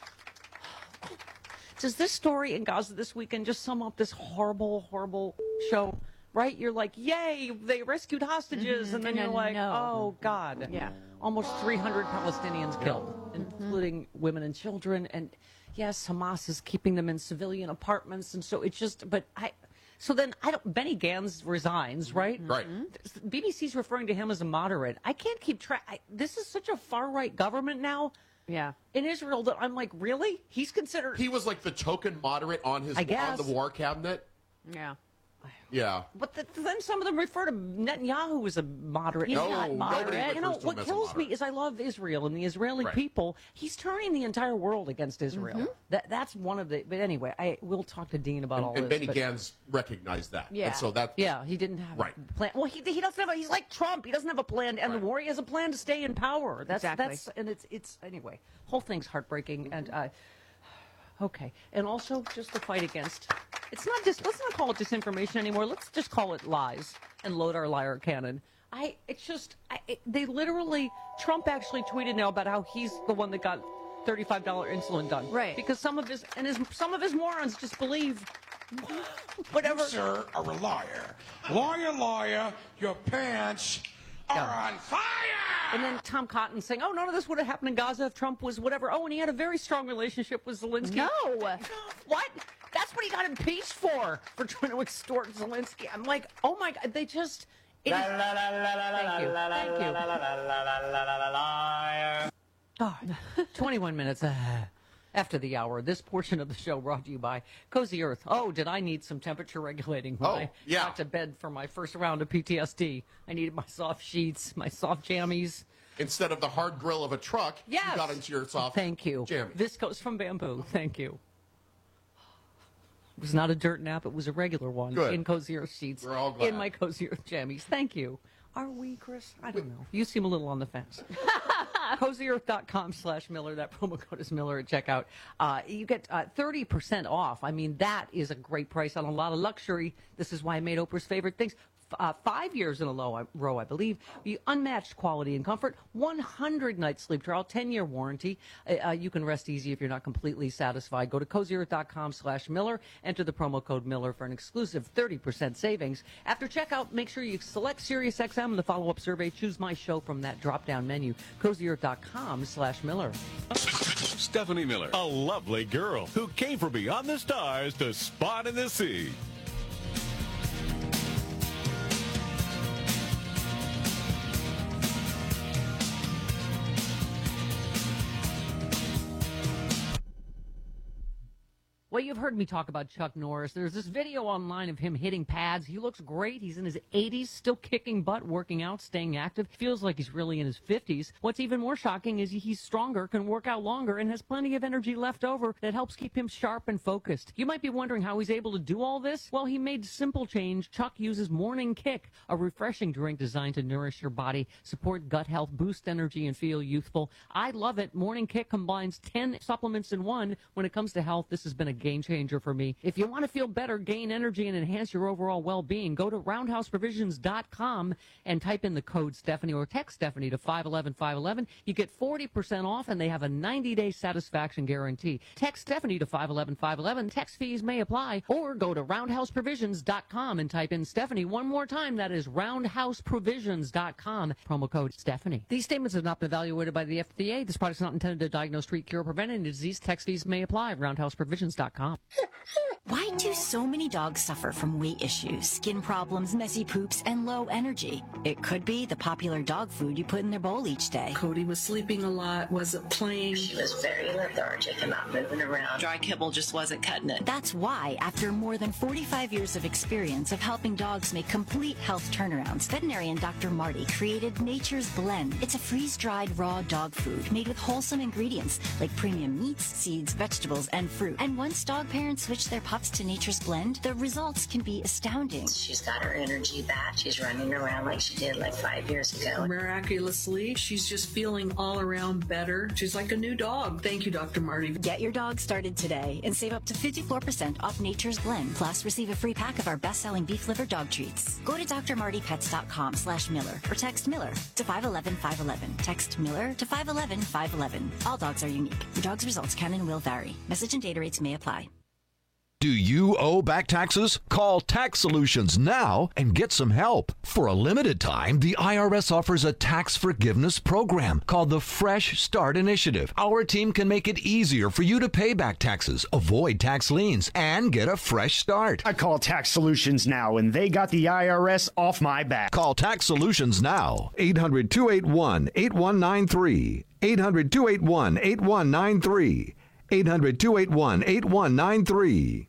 [SPEAKER 17] does this story in Gaza this weekend just sum up this horrible, horrible show? Right? You're like, yay, they rescued hostages,
[SPEAKER 18] Mhm.
[SPEAKER 17] and then
[SPEAKER 18] And
[SPEAKER 17] you're
[SPEAKER 18] then
[SPEAKER 17] like,
[SPEAKER 18] no.
[SPEAKER 17] oh God,
[SPEAKER 18] Yeah.
[SPEAKER 17] almost three hundred Palestinians killed, including women and children. And yes, Hamas is keeping them in civilian apartments, and so it's just. But I, so then I don't. Benny Gantz resigns, right?
[SPEAKER 19] Right.
[SPEAKER 17] B B C's referring to him as a moderate. I can't keep track. I, this is such a far right government now.
[SPEAKER 18] Yeah.
[SPEAKER 17] In Israel, that I'm like, really? He's considered.
[SPEAKER 19] He was like the token moderate on his
[SPEAKER 17] I
[SPEAKER 19] on
[SPEAKER 17] guess.
[SPEAKER 19] the war cabinet.
[SPEAKER 18] Yeah.
[SPEAKER 19] Yeah.
[SPEAKER 17] But the, then some of them refer to Netanyahu as a moderate.
[SPEAKER 18] He's
[SPEAKER 19] No,
[SPEAKER 18] not
[SPEAKER 19] nobody
[SPEAKER 18] moderate.
[SPEAKER 17] You know,
[SPEAKER 19] refers to him
[SPEAKER 17] what
[SPEAKER 19] as a
[SPEAKER 17] kills me
[SPEAKER 19] moderate.
[SPEAKER 17] is I love Israel and the Israeli
[SPEAKER 19] Right.
[SPEAKER 17] people. He's turning the entire world against Israel. That That's one of the. But anyway, I will talk to Dean about all
[SPEAKER 19] And, and
[SPEAKER 17] this.
[SPEAKER 19] Benny
[SPEAKER 17] but-
[SPEAKER 19] Gantz recognized that.
[SPEAKER 18] Yeah.
[SPEAKER 19] And so that.
[SPEAKER 17] Yeah, he didn't have
[SPEAKER 19] Right.
[SPEAKER 17] a plan. Well, he, he doesn't have. A, he's like Trump. He doesn't have a plan to end the war. He has a plan to stay in power. That's
[SPEAKER 18] Exactly.
[SPEAKER 17] that's and it's it's anyway. Whole thing's heartbreaking and. Uh, Okay, and also just the fight against. It's not just. Let's not call it disinformation anymore. Let's just call it lies and load our liar cannon. I. It's just. I, it, they literally. Trump actually tweeted now about how he's the one that got thirty-five dollar insulin done.
[SPEAKER 18] Right.
[SPEAKER 17] Because some of his and his some of his morons just believe. Whatever.
[SPEAKER 20] Sir, are a liar. Liar, liar, your pants are on fire!
[SPEAKER 17] And then Tom Cotton saying, "Oh, none of this would have happened in Gaza if Trump was whatever." Oh, and he had a very strong relationship with Zelensky.
[SPEAKER 18] No.
[SPEAKER 17] What? That's what he got impeached for, for trying to extort Zelensky. I'm like, oh my God, they just. It is, thank you. Thank you. God. twenty-one minutes uh, after the hour. This portion of the show brought to you by Cozy Earth. Oh, did I need some temperature regulating when
[SPEAKER 19] Oh,
[SPEAKER 17] I
[SPEAKER 19] yeah.
[SPEAKER 17] got to bed for my first round of P T S D? I needed my soft sheets, my soft jammies.
[SPEAKER 19] Instead of the hard grill of a truck,
[SPEAKER 17] Yes.
[SPEAKER 19] you got into your soft
[SPEAKER 17] Thank you.
[SPEAKER 19] jammy.
[SPEAKER 17] Viscose from bamboo. Thank you. It was not a dirt nap. It was a regular one.
[SPEAKER 19] Good.
[SPEAKER 17] In Cozy Earth sheets.
[SPEAKER 19] We're all glad.
[SPEAKER 17] In my Cozy Earth jammies. Thank you. Are we, Chris? I don't know. You seem a little on the fence. CozyEarth.com slash Miller. That promo code is Miller at checkout. Uh, you get uh, thirty percent off. I mean, that is a great price on a lot of luxury. This is why I made Oprah's favorite things. Uh, five years in a low, row, I believe. The unmatched quality and comfort. one hundred night sleep trial. ten year warranty. Uh, uh, you can rest easy if you're not completely satisfied. Go to CozyEarth.com slash Miller. Enter the promo code Miller for an exclusive thirty percent savings. After checkout, make sure you select SiriusXM in the follow-up survey. Choose my show from that drop-down menu. CozyEarth.com slash Miller.
[SPEAKER 14] Stephanie Miller, a lovely girl who came from beyond the stars to spot in the sea.
[SPEAKER 17] Well, you've heard me talk about Chuck Norris. There's this video online of him hitting pads. He looks great. He's in his eighties, still kicking butt, working out, staying active. Feels like he's really in his fifties. What's even more shocking is he's stronger, can work out longer, and has plenty of energy left over that helps keep him sharp and focused. You might be wondering how he's able to do all this. Well, he made simple change. Chuck uses Morning Kick, a refreshing drink designed to nourish your body, support gut health, boost energy, and feel youthful. I love it. Morning Kick combines ten supplements in one. When it comes to health, this has been a game changer for me. If you want to feel better, gain energy, and enhance your overall well-being, go to roundhouse provisions dot com and type in the code Stephanie or text Stephanie to five one one five one one. You get forty percent off, and they have a ninety day satisfaction guarantee. Text Stephanie to five one one five one one. Text fees may apply. Or go to roundhouse provisions dot com and type in Stephanie one more time. That is roundhouse provisions dot com. Promo code Stephanie. These statements have not been evaluated by the F D A. This product is not intended to diagnose, treat, cure, or prevent any disease. Text fees may apply. roundhouse provisions dot com.
[SPEAKER 3] Why do so many dogs suffer from weight issues, skin problems, messy poops, and low energy? It could be the popular dog food you put in their bowl each day.
[SPEAKER 22] Cody was sleeping a lot, wasn't playing.
[SPEAKER 3] She was very lethargic and not moving around. Dry kibble just wasn't cutting it. That's why, after more than forty-five years of experience of helping dogs make complete health turnarounds, veterinarian Doctor Marty created Nature's Blend. It's a freeze-dried raw dog food made with wholesome ingredients like premium meats, seeds, vegetables, and fruit. And once dog parents switch their pups to to Nature's Blend, the results can be astounding.
[SPEAKER 2] She's got her energy back. She's running around like she did like five years ago.
[SPEAKER 22] Miraculously, she's just feeling all around better. She's like a new dog. Thank you, Doctor Marty.
[SPEAKER 3] Get your dog started today and save up to fifty-four percent off Nature's Blend. Plus, receive a free pack of our best-selling beef liver dog treats. Go to D R marty pets dot com slash Miller or text Miller to five one one five one one. Text Miller to five one one five one one. All dogs are unique. Your dog's results can and will vary. Message and data rates may apply.
[SPEAKER 5] Do you owe back taxes? Call Tax Solutions now and get some help. For a limited time, the I R S offers a tax forgiveness program called the Fresh Start Initiative. Our team can make it easier for you to pay back taxes, avoid tax liens, and get a fresh start.
[SPEAKER 23] I call Tax Solutions now, and they got the I R S off my back.
[SPEAKER 5] Call Tax Solutions now. eight hundred, two eight one, eight one nine three. eight hundred, two eight one, eight one nine three. eight hundred, two eight one, eight one nine three.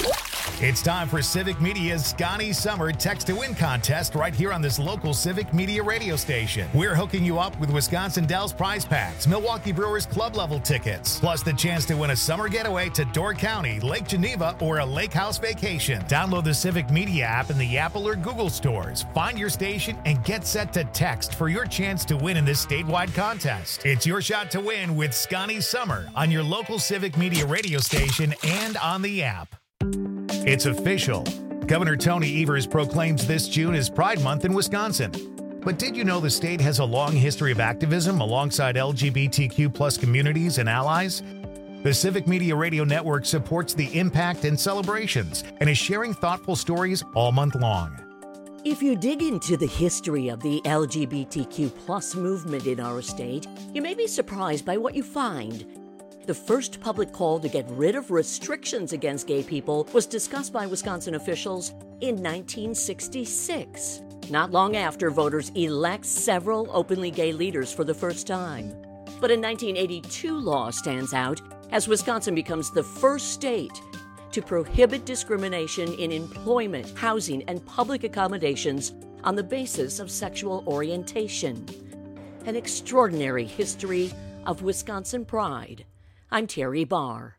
[SPEAKER 1] It's time for Civic Media's Scotty Summer Text to Win contest right here on this local Civic Media radio station. We're hooking you up with Wisconsin Dells prize packs, Milwaukee Brewers club level tickets, plus the chance to win a summer getaway to Door County, Lake Geneva, or a lake house vacation. Download the Civic Media app in the Apple or Google stores. Find your station and get set to text for your chance to win in this statewide contest. It's your shot to win with Scotty Summer on your local Civic Media radio station and on the app. It's official. Governor Tony Evers proclaims this June as Pride Month in Wisconsin. But did you know the state has a long history of activism alongside L G B T Q plus communities and allies? The Civic Media Radio Network supports the impact and celebrations and is sharing thoughtful stories all month long.
[SPEAKER 24] If you dig into the history of the L G B T Q plus movement in our state, you may be surprised by what you find. The first public call to get rid of restrictions against gay people was discussed by Wisconsin officials in nineteen sixty-six. Not long after, voters elect several openly gay leaders for the first time. But a nineteen eighty-two law stands out as Wisconsin becomes the first state to prohibit discrimination in employment, housing, and public accommodations on the basis of sexual orientation. An extraordinary history of Wisconsin pride. I'm Terry Barr.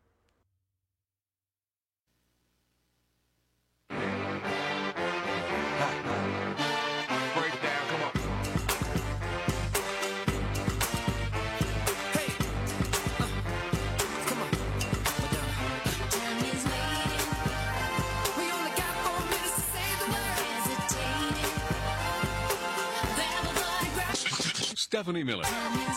[SPEAKER 14] Stephanie Miller.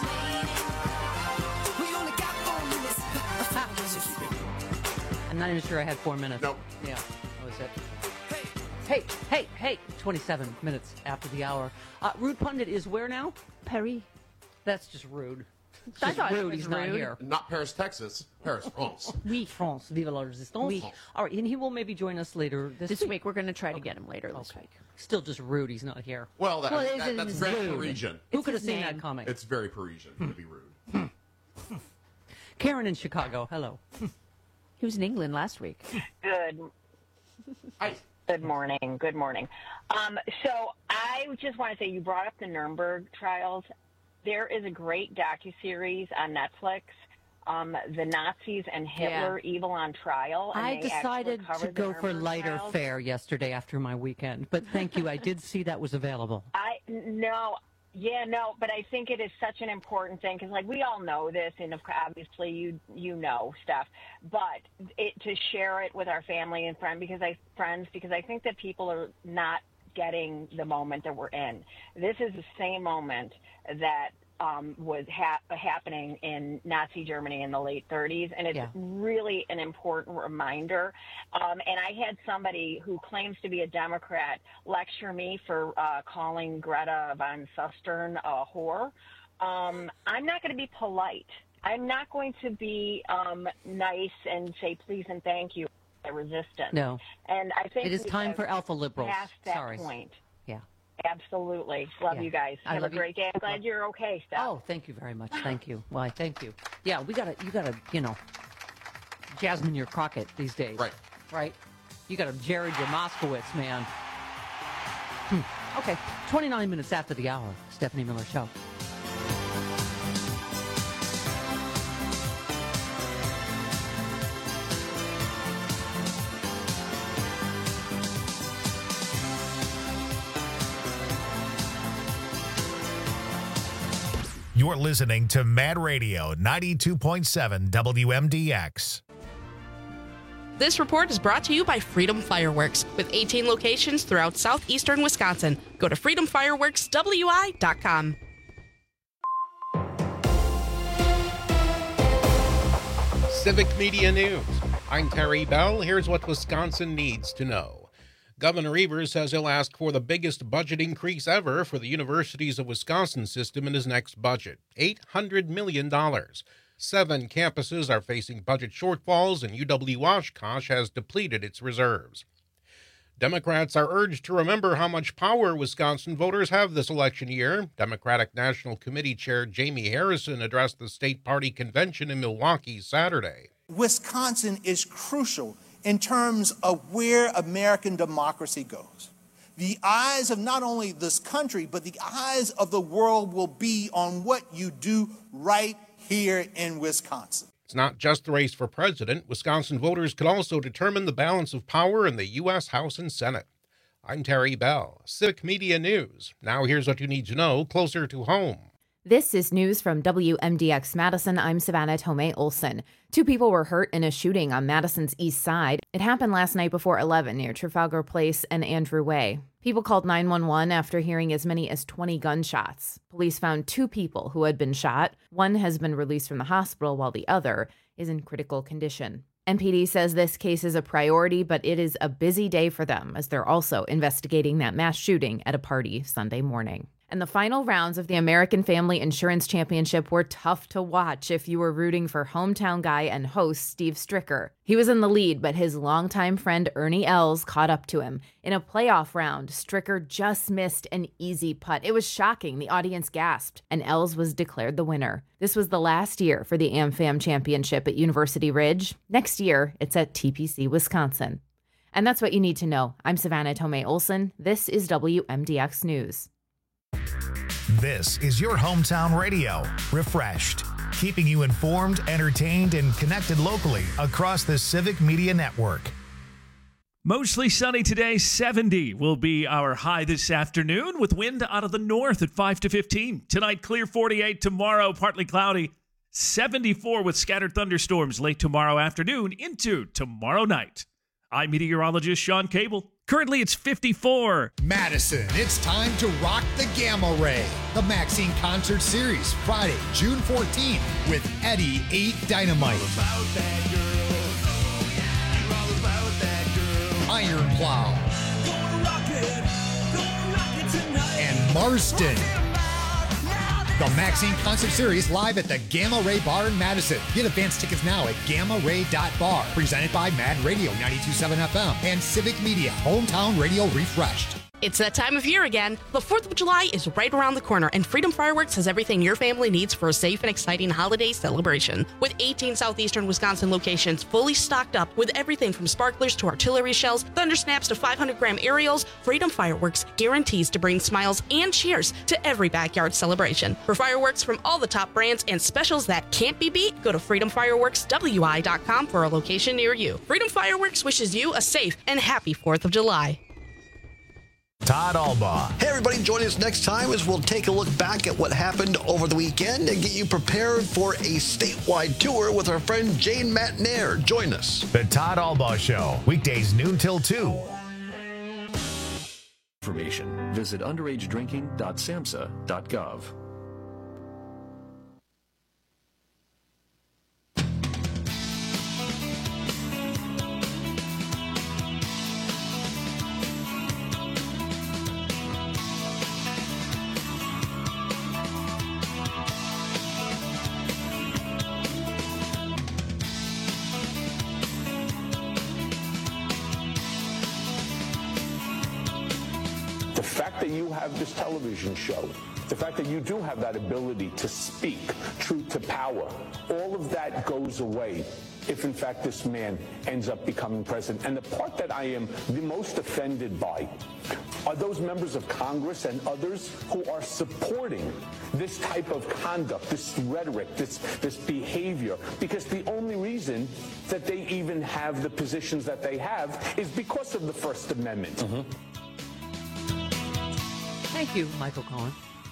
[SPEAKER 17] I'm not even sure I had four minutes.
[SPEAKER 19] Nope.
[SPEAKER 17] Yeah, that was it. Hey, hey, hey, twenty-seven minutes after the hour. Uh, Rude Pundit is where now?
[SPEAKER 18] Perry.
[SPEAKER 17] That's just rude. It's
[SPEAKER 18] I
[SPEAKER 17] just
[SPEAKER 18] thought it
[SPEAKER 17] rude.
[SPEAKER 18] was
[SPEAKER 17] He's not
[SPEAKER 18] rude.
[SPEAKER 17] here.
[SPEAKER 19] Not Paris, Texas. Paris, France.
[SPEAKER 17] Oui. France. Vive la résistance.
[SPEAKER 18] Oui.
[SPEAKER 17] All right, and he will maybe join us later this,
[SPEAKER 18] This
[SPEAKER 17] week.
[SPEAKER 18] week, we're going to try to get him later this
[SPEAKER 17] Okay.
[SPEAKER 18] week.
[SPEAKER 17] Still just rude. He's not here.
[SPEAKER 19] Well, that,
[SPEAKER 18] Well, it
[SPEAKER 19] that-
[SPEAKER 18] is
[SPEAKER 19] that's
[SPEAKER 18] his
[SPEAKER 19] very
[SPEAKER 18] name.
[SPEAKER 19] Parisian.
[SPEAKER 17] Who
[SPEAKER 18] It's
[SPEAKER 17] could have
[SPEAKER 18] his
[SPEAKER 17] seen
[SPEAKER 18] name.
[SPEAKER 17] that coming?
[SPEAKER 19] It's very Parisian to be rude.
[SPEAKER 17] Karen in Chicago. Hello.
[SPEAKER 18] He was in England last week.
[SPEAKER 25] Good. Good morning. Good morning. Um, so I just want to say you brought up the Nuremberg trials. There is a great docuseries on Netflix, um, The Nazis and Hitler, Evil on Trial. And
[SPEAKER 17] I
[SPEAKER 25] they actually
[SPEAKER 17] decided
[SPEAKER 25] covered
[SPEAKER 17] to
[SPEAKER 25] the
[SPEAKER 17] go for
[SPEAKER 25] Nuremberg
[SPEAKER 17] lighter
[SPEAKER 25] trials.
[SPEAKER 17] fare yesterday after my weekend, but thank you. I did see that was available.
[SPEAKER 25] I no, yeah, no, but I think it is such an important thing because, like, we all know this, and of course, obviously you you know stuff, but it, to share it with our family and friend because I friends because I think that people are not getting the moment that we're in. This is the same moment that um, was ha- happening in Nazi Germany in the late thirties, and it's
[SPEAKER 17] Yeah.
[SPEAKER 25] really an important reminder. Um, and I had somebody who claims to be a Democrat lecture me for uh, calling Greta Van Susteren a whore. Um, I'm not going to be polite. I'm not going to be um, nice and say please and thank you. Resistance.
[SPEAKER 17] No.
[SPEAKER 25] And I think
[SPEAKER 17] It is
[SPEAKER 25] we
[SPEAKER 17] time
[SPEAKER 25] have
[SPEAKER 17] for alpha liberals.
[SPEAKER 25] Past that
[SPEAKER 17] Sorry.
[SPEAKER 25] point.
[SPEAKER 17] Yeah.
[SPEAKER 25] Absolutely. Love
[SPEAKER 17] Yeah.
[SPEAKER 25] you guys.
[SPEAKER 17] I
[SPEAKER 25] Have
[SPEAKER 17] love
[SPEAKER 25] a
[SPEAKER 17] you.
[SPEAKER 25] great day. I'm glad you're okay, Steph.
[SPEAKER 17] Oh, thank you very much. Thank you. Why, thank you. Yeah, we gotta, you gotta, you know, Jasmine your Crockett these days.
[SPEAKER 19] Right.
[SPEAKER 17] Right? You gotta Jared your Moskowitz, man. Hmm. Okay, twenty-nine minutes after the hour, Stephanie Miller Show.
[SPEAKER 1] You're listening to Mad Radio ninety-two point seven W M D X.
[SPEAKER 6] This report is brought to you by Freedom Fireworks, with eighteen locations throughout southeastern Wisconsin. Go to freedom fireworks w i dot com.
[SPEAKER 7] Civic Media News. I'm Terry Bell. Here's what Wisconsin needs to know. Governor Evers says he'll ask for the biggest budget increase ever for the Universities of Wisconsin system in his next budget, eight hundred million dollars. Seven campuses are facing budget shortfalls, and U W-Oshkosh has depleted its reserves. Democrats are urged to remember how much power Wisconsin voters have this election year. Democratic National Committee Chair Jamie Harrison addressed the state party convention in Milwaukee Saturday.
[SPEAKER 8] Wisconsin is crucial in terms of where American democracy goes. The eyes of not only this country, but the eyes of the world will be on what you do right here in Wisconsin.
[SPEAKER 7] It's not just the race for president. Wisconsin voters could also determine the balance of power in the U S House and Senate. I'm Terry Bell, Civic Media News. Now here's what you need to know closer to home.
[SPEAKER 9] This is news from W M D X Madison. I'm Savannah Tomei Olson. Two people were hurt in a shooting on Madison's east side. It happened last night before eleven near Trafalgar Place and Andrew Way. People called nine one one after hearing as many as twenty gunshots. Police found two people who had been shot. One has been released from the hospital while the other is in critical condition. M P D says this case is a priority, but it is a busy day for them as they're also investigating that mass shooting at a party Sunday morning. And the final rounds of the American Family Insurance Championship were tough to watch if you were rooting for hometown guy and host Steve Stricker. He was in the lead, but his longtime friend Ernie Els caught up to him. In a playoff round, Stricker just missed an easy putt. It was shocking. The audience gasped, and Els was declared the winner. This was the last year for the AmFam Championship at University Ridge. Next year, it's at T P C, Wisconsin. And that's what you need to know. I'm Savannah Tomei Olson. This is W M D X News.
[SPEAKER 1] This is your hometown radio, refreshed, keeping you informed, entertained, and connected locally across the Civic Media Network.
[SPEAKER 10] Mostly sunny today, seventy will be our high this afternoon with wind out of the north at five to fifteen. Tonight, clear forty-eight. Tomorrow, partly cloudy, seventy-four with scattered thunderstorms late tomorrow afternoon into tomorrow night. I'm meteorologist Sean Cable. Currently, it's fifty-four.
[SPEAKER 26] Madison, it's time to rock the Gamma Ray. The Maxine Concert Series, Friday, June fourteenth, with Eddie eight Dynamite. Iron Plow. And Marston. The Maxine Concert Series live at the Gamma Ray Bar in Madison. Get advance tickets now at gamma ray dot bar. Presented by Mad Radio ninety-two point seven F M and Civic Media, Hometown Radio Refreshed.
[SPEAKER 6] It's that time of year again. The fourth of July is right around the corner, and Freedom Fireworks has everything your family needs for a safe and exciting holiday celebration. With eighteen southeastern Wisconsin locations fully stocked up with everything from sparklers to artillery shells, thunder snaps to five hundred gram aerials, Freedom Fireworks guarantees to bring smiles and cheers to every backyard celebration. For fireworks from all the top brands and specials that can't be beat, go to freedom fireworks w i dot com for a location near you. Freedom Fireworks wishes you a safe and happy fourth of July.
[SPEAKER 1] Todd Albaugh.
[SPEAKER 27] Hey, everybody, join us next time as we'll take a look back at what happened over the weekend and get you prepared for a statewide tour with our friend Jane Matnair. Join us.
[SPEAKER 1] The Todd Albaugh Show, weekdays noon till two.
[SPEAKER 28] Information. Visit underage drinking dot samhsa dot gov.
[SPEAKER 29] The fact that you have this television show, the fact that you do have that ability to speak truth to power, all of that goes away if, in fact, this man ends up becoming president. And the part that I am the most offended by are those members of Congress and others who are supporting this type of conduct, this rhetoric, this, this behavior, because the only reason that they even have the positions that they have is because of the First Amendment.
[SPEAKER 17] Mm-hmm. Thank you, Michael Cohen.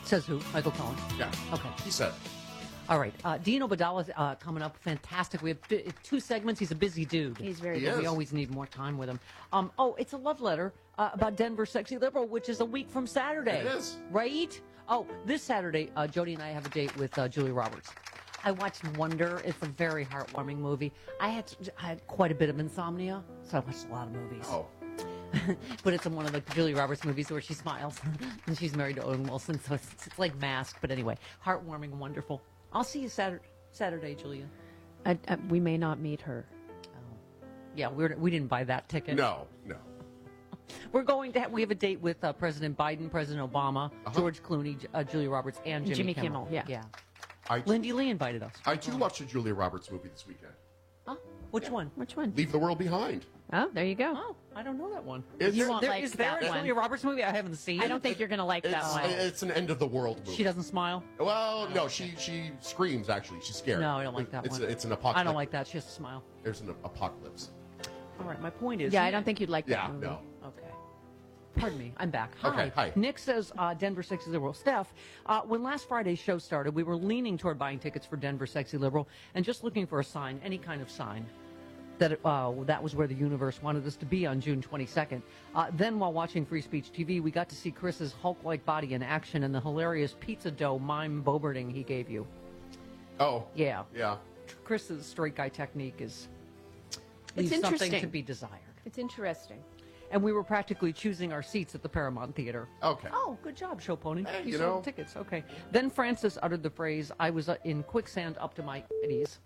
[SPEAKER 17] Says who? Michael Cohen.
[SPEAKER 19] Yeah.
[SPEAKER 17] Okay.
[SPEAKER 19] He said.
[SPEAKER 17] All right. Uh, Dean Obadala uh, coming up. Fantastic. We have b- two segments. He's a busy dude.
[SPEAKER 18] He's very
[SPEAKER 19] He
[SPEAKER 18] busy.
[SPEAKER 19] is.
[SPEAKER 17] We always need more time with him. Um, oh, it's a love letter uh, about Denver Sexy Liberal, which is a week from Saturday.
[SPEAKER 19] It is.
[SPEAKER 17] Right? Oh, this Saturday, uh, Jody and I have a date with uh, Julia Roberts. I watched Wonder. It's a very heartwarming movie. I had I had quite a bit of insomnia, so I watched a lot of movies.
[SPEAKER 19] Oh.
[SPEAKER 17] But it's in one of the Julia Roberts movies where she smiles, and she's married to Owen Wilson, so it's, it's like Mask. But anyway, heartwarming and wonderful. I'll see you Saturday, Saturday, Julia.
[SPEAKER 18] I, I, we may not meet her.
[SPEAKER 17] Yeah, we're, we didn't buy that ticket.
[SPEAKER 19] No, no.
[SPEAKER 17] We're going to have, we have a date with uh, President Biden, President Obama,
[SPEAKER 19] Uh-huh.
[SPEAKER 17] George Clooney, J- uh, Julia Roberts, and Jimmy,
[SPEAKER 18] Jimmy
[SPEAKER 17] Kimmel.
[SPEAKER 18] Kimmel, yeah.
[SPEAKER 17] Yeah.
[SPEAKER 19] I,
[SPEAKER 17] Lindy Lee invited us.
[SPEAKER 19] I too watched a Julia Roberts movie this weekend.
[SPEAKER 17] Oh, which one?
[SPEAKER 18] Which one?
[SPEAKER 19] Leave the World Behind.
[SPEAKER 18] Oh, there you go.
[SPEAKER 17] Oh, I don't know that one.
[SPEAKER 19] It's-
[SPEAKER 18] You won't
[SPEAKER 17] There,
[SPEAKER 18] like
[SPEAKER 17] is there
[SPEAKER 18] that
[SPEAKER 17] a
[SPEAKER 18] one.
[SPEAKER 17] Julia Roberts movie I haven't seen?
[SPEAKER 18] I don't think you're going to like that
[SPEAKER 19] It's,
[SPEAKER 18] one.
[SPEAKER 19] it's an end of the world movie.
[SPEAKER 17] She doesn't smile?
[SPEAKER 19] Well, no, she she screams. Actually, she's scared.
[SPEAKER 17] No, I don't like that
[SPEAKER 19] it's
[SPEAKER 17] one.
[SPEAKER 19] A, it's an apocalypse.
[SPEAKER 17] I don't like that. She has to smile.
[SPEAKER 19] There's an apocalypse.
[SPEAKER 17] All right, my point is.
[SPEAKER 18] Yeah, I don't think you'd like that
[SPEAKER 19] Yeah,
[SPEAKER 18] movie.
[SPEAKER 19] no.
[SPEAKER 17] Okay. Pardon me, I'm back. Hi.
[SPEAKER 19] Okay, hi.
[SPEAKER 17] Nick says uh, Denver Sexy Liberal. Steph, uh, when last Friday's show started, we were leaning toward buying tickets for Denver Sexy Liberal and just looking for a sign, any kind of sign, that uh, that was where the universe wanted us to be on June twenty-second. Uh, then, while watching Free Speech T V, we got to see Chris's Hulk-like body in action and the hilarious pizza dough mime boberding he gave you.
[SPEAKER 19] Oh.
[SPEAKER 17] Yeah.
[SPEAKER 19] Yeah.
[SPEAKER 17] Chris's straight guy technique is
[SPEAKER 18] It's
[SPEAKER 17] leaves something
[SPEAKER 18] interesting.
[SPEAKER 17] to be desired.
[SPEAKER 18] It's interesting.
[SPEAKER 17] And we were practically choosing our seats at the Paramount Theater.
[SPEAKER 19] Okay.
[SPEAKER 17] Oh, good job, Show Pony.
[SPEAKER 19] Hey,
[SPEAKER 17] you
[SPEAKER 19] you
[SPEAKER 17] sold
[SPEAKER 19] know.
[SPEAKER 17] tickets. Okay. Then Francis uttered the phrase, I was uh, in quicksand up to my knees.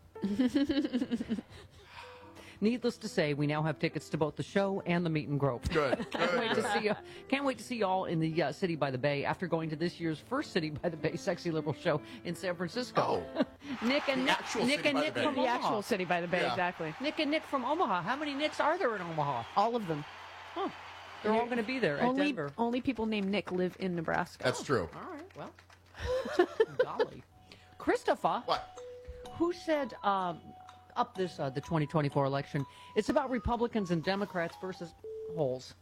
[SPEAKER 17] Needless to say, we now have tickets to both the show and the meet and grope.
[SPEAKER 19] Good.
[SPEAKER 17] Can't wait
[SPEAKER 19] Good.
[SPEAKER 17] to see you. Can't wait to see y'all in the uh, City by the Bay after going to this year's first City by the Bay Sexy Liberal show in San Francisco.
[SPEAKER 19] Oh.
[SPEAKER 17] Nick and
[SPEAKER 19] The
[SPEAKER 17] Nick,
[SPEAKER 19] actual
[SPEAKER 17] Nick
[SPEAKER 19] City
[SPEAKER 17] and
[SPEAKER 19] by the
[SPEAKER 17] Nick
[SPEAKER 19] Bay.
[SPEAKER 17] from
[SPEAKER 18] The
[SPEAKER 17] Omaha.
[SPEAKER 18] actual City by the Bay,
[SPEAKER 19] Yeah.
[SPEAKER 18] exactly.
[SPEAKER 17] Nick and Nick from Omaha. How many Nicks are there in Omaha?
[SPEAKER 18] All of them.
[SPEAKER 17] Huh. They're all going to be there at
[SPEAKER 18] Only,
[SPEAKER 17] Denver.
[SPEAKER 18] only people named Nick live in Nebraska.
[SPEAKER 19] That's true.
[SPEAKER 17] All right, well. Golly. Christopher,
[SPEAKER 19] What?
[SPEAKER 17] who said um, up this uh, the twenty twenty-four election, it's about Republicans and Democrats versus holes.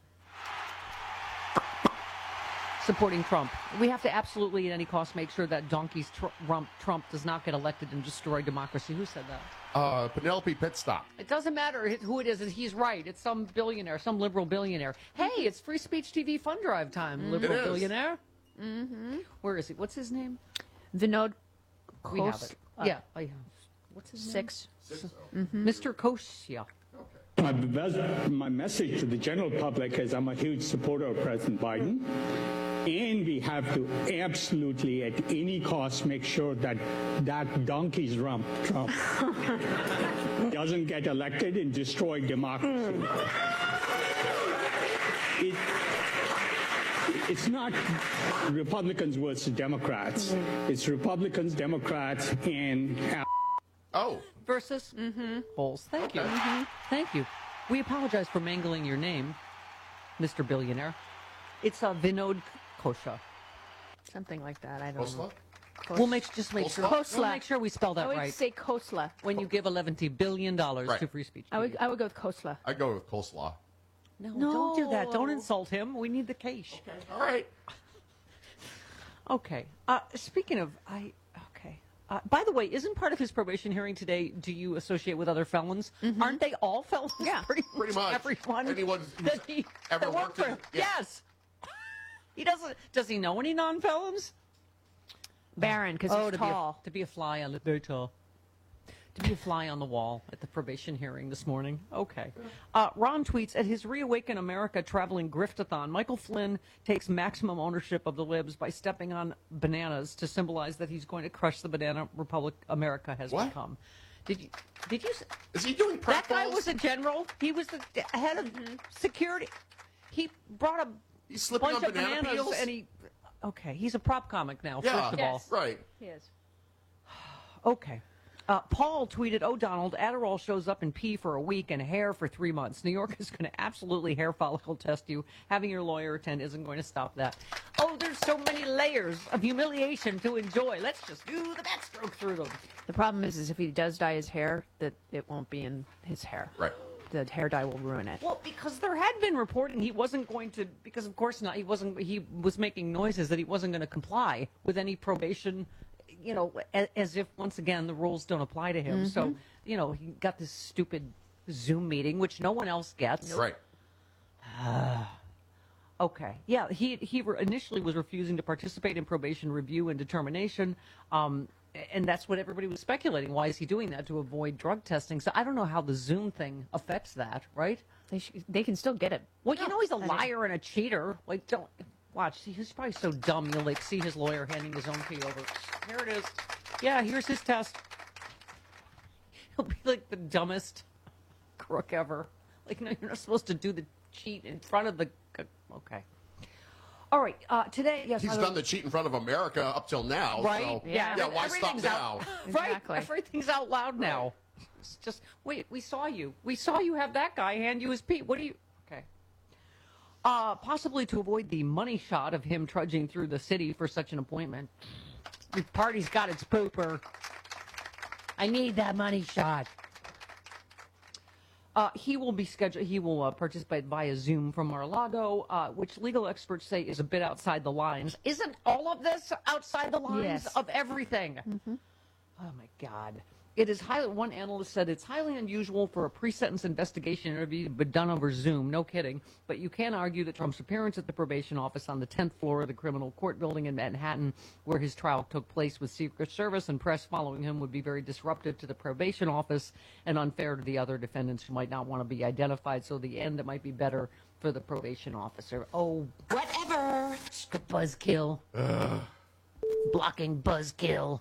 [SPEAKER 17] Supporting Trump. We have to absolutely, at any cost, make sure that donkey's tr- rump, Trump does not get elected and destroy democracy. Who said that?
[SPEAKER 19] Uh, Penelope Pitstop.
[SPEAKER 17] It doesn't matter who it is. He's right. It's some billionaire, some liberal billionaire. Hey, it's Free Speech T V Fund Drive time, liberal
[SPEAKER 19] It is.
[SPEAKER 17] billionaire. Mm-hmm. Where is he? What's his name?
[SPEAKER 18] Vinod
[SPEAKER 17] We have
[SPEAKER 18] Kos-
[SPEAKER 17] it.
[SPEAKER 18] uh,
[SPEAKER 17] yeah. I have. What's his
[SPEAKER 18] Six.
[SPEAKER 17] name? Mister Kosia.
[SPEAKER 2] My, best, my message to the general public is I'm a huge supporter of President Biden. And we have to absolutely, at any cost, make sure that that donkey's rump, Trump, doesn't get elected and destroy democracy. It, it's not Republicans versus Democrats. It's Republicans, Democrats, and...
[SPEAKER 19] Oh.
[SPEAKER 17] Versus mm-hmm. Bowles. Thank you. Mm-hmm. Thank you. We apologize for mangling your name, Mister Billionaire. It's uh, Vinod Kosha.
[SPEAKER 18] Something like that. I don't
[SPEAKER 19] Kosla?
[SPEAKER 18] know.
[SPEAKER 17] We'll make just make sure.
[SPEAKER 18] Kosla.
[SPEAKER 17] We'll make sure we spell that
[SPEAKER 18] I would
[SPEAKER 17] right.
[SPEAKER 18] say Kosla.
[SPEAKER 17] When you give eleven billion dollars
[SPEAKER 19] Right.
[SPEAKER 17] to free speech.
[SPEAKER 18] I would, I would go with Kosla.
[SPEAKER 19] I go with coleslaw.
[SPEAKER 17] No,
[SPEAKER 18] No.
[SPEAKER 17] don't do that. Don't insult him. We need the cash.
[SPEAKER 19] Okay. All right.
[SPEAKER 17] Okay. Uh, speaking of, I okay. Uh, by the way, isn't part of his probation hearing today? Do you associate with other felons? Aren't they all felons?
[SPEAKER 18] Yeah.
[SPEAKER 17] pretty,
[SPEAKER 19] Pretty much.
[SPEAKER 17] Everyone
[SPEAKER 19] Anyone who's
[SPEAKER 17] that he
[SPEAKER 19] ever
[SPEAKER 17] that
[SPEAKER 19] worked
[SPEAKER 17] for
[SPEAKER 19] in-
[SPEAKER 17] him.
[SPEAKER 19] yeah.
[SPEAKER 17] Yes. He doesn't. Does he know any non-felons?
[SPEAKER 18] Barron, because
[SPEAKER 17] oh,
[SPEAKER 18] he's
[SPEAKER 17] to
[SPEAKER 18] tall.
[SPEAKER 17] Be a, to be a fly on the very tall. To be a fly on the wall at the probation hearing this morning. Okay. Uh, Ron tweets, at his Reawaken America traveling griftathon, Michael Flynn takes maximum ownership of the libs by stepping on bananas to symbolize that he's going to crush the banana republic America has
[SPEAKER 19] What?
[SPEAKER 17] become. Did you? Did you? s-
[SPEAKER 19] Is he doing
[SPEAKER 17] That
[SPEAKER 19] pratfalls?
[SPEAKER 17] guy was a general. He was the d- head of security. He brought a
[SPEAKER 19] He's slipping
[SPEAKER 17] bunch
[SPEAKER 19] on
[SPEAKER 17] of
[SPEAKER 19] banana
[SPEAKER 17] bananas
[SPEAKER 19] peels?
[SPEAKER 17] and he. Okay, he's a prop comic now.
[SPEAKER 19] Yeah.
[SPEAKER 17] First of
[SPEAKER 18] Yes.
[SPEAKER 17] all,
[SPEAKER 19] Right.
[SPEAKER 18] He is.
[SPEAKER 17] okay. Uh, Paul tweeted, "Oh, Donald, Adderall shows up in pee for a week and hair for three months. New York is going to absolutely hair follicle test you. Having your lawyer attend isn't going to stop that. Oh, there's so many layers of humiliation to enjoy. Let's just do the backstroke through them.
[SPEAKER 18] The problem is, is if he does dye his hair, that it won't be in his hair.
[SPEAKER 19] Right.
[SPEAKER 18] the hair dye will ruin it.
[SPEAKER 17] Well, because there had been reporting he wasn't going to, because of course not, he wasn't, he was making noises that he wasn't going to comply with any probation, you know, as, as if, once again, the rules don't apply to him.
[SPEAKER 18] Mm-hmm.
[SPEAKER 17] So, you know, he got this stupid Zoom meeting, which no one else gets.
[SPEAKER 19] Right.
[SPEAKER 17] Okay. Yeah, he he re- initially was refusing to participate in probation review and determination, um, and that's what everybody was speculating. Why is he doing that? To avoid drug testing. So I don't know how the Zoom thing affects that, right?
[SPEAKER 18] They sh- they can still get it.
[SPEAKER 17] Well, you know he's a liar and a cheater. Like, don't watch. He's probably so dumb. You'll like see his lawyer handing his own key over. Here it is. Yeah, here's his test. He'll be like the dumbest crook ever. Like, no, you're not supposed to do the cheat in front of the. Okay. All right. Uh, today, yes.
[SPEAKER 19] He's
[SPEAKER 17] I
[SPEAKER 19] done the cheat in front of America up till now.
[SPEAKER 17] Right?
[SPEAKER 19] So,
[SPEAKER 17] yeah.
[SPEAKER 19] yeah. Why stop
[SPEAKER 17] Everything's
[SPEAKER 19] now?
[SPEAKER 17] Out, right.
[SPEAKER 18] Exactly.
[SPEAKER 17] Everything's out loud now. It's just wait. We saw you. We saw you have that guy hand you his Pete. What do you? Okay. Uh, possibly to avoid the money shot of him trudging through the city for such an appointment. The party's got its pooper. I need that money shot. Uh, he will be scheduled. He will uh, participate via Zoom from Mar-a-Lago, uh, which legal experts say is a bit outside the lines. Isn't all of this outside the lines
[SPEAKER 18] Yes.
[SPEAKER 17] of everything?
[SPEAKER 18] Mm-hmm.
[SPEAKER 17] Oh my God! It is highly. One analyst said it's highly unusual for a pre-sentence investigation interview to be done over Zoom. No kidding. But you can argue that Trump's appearance at the probation office on the tenth floor of the criminal court building in Manhattan, where his trial took place with Secret Service and press following him, would be very disruptive to the probation office and unfair to the other defendants who might not want to be identified. So the end, it might be better for the probation officer. Oh, whatever. Buzzkill.
[SPEAKER 19] Ugh.
[SPEAKER 17] Blocking buzzkill.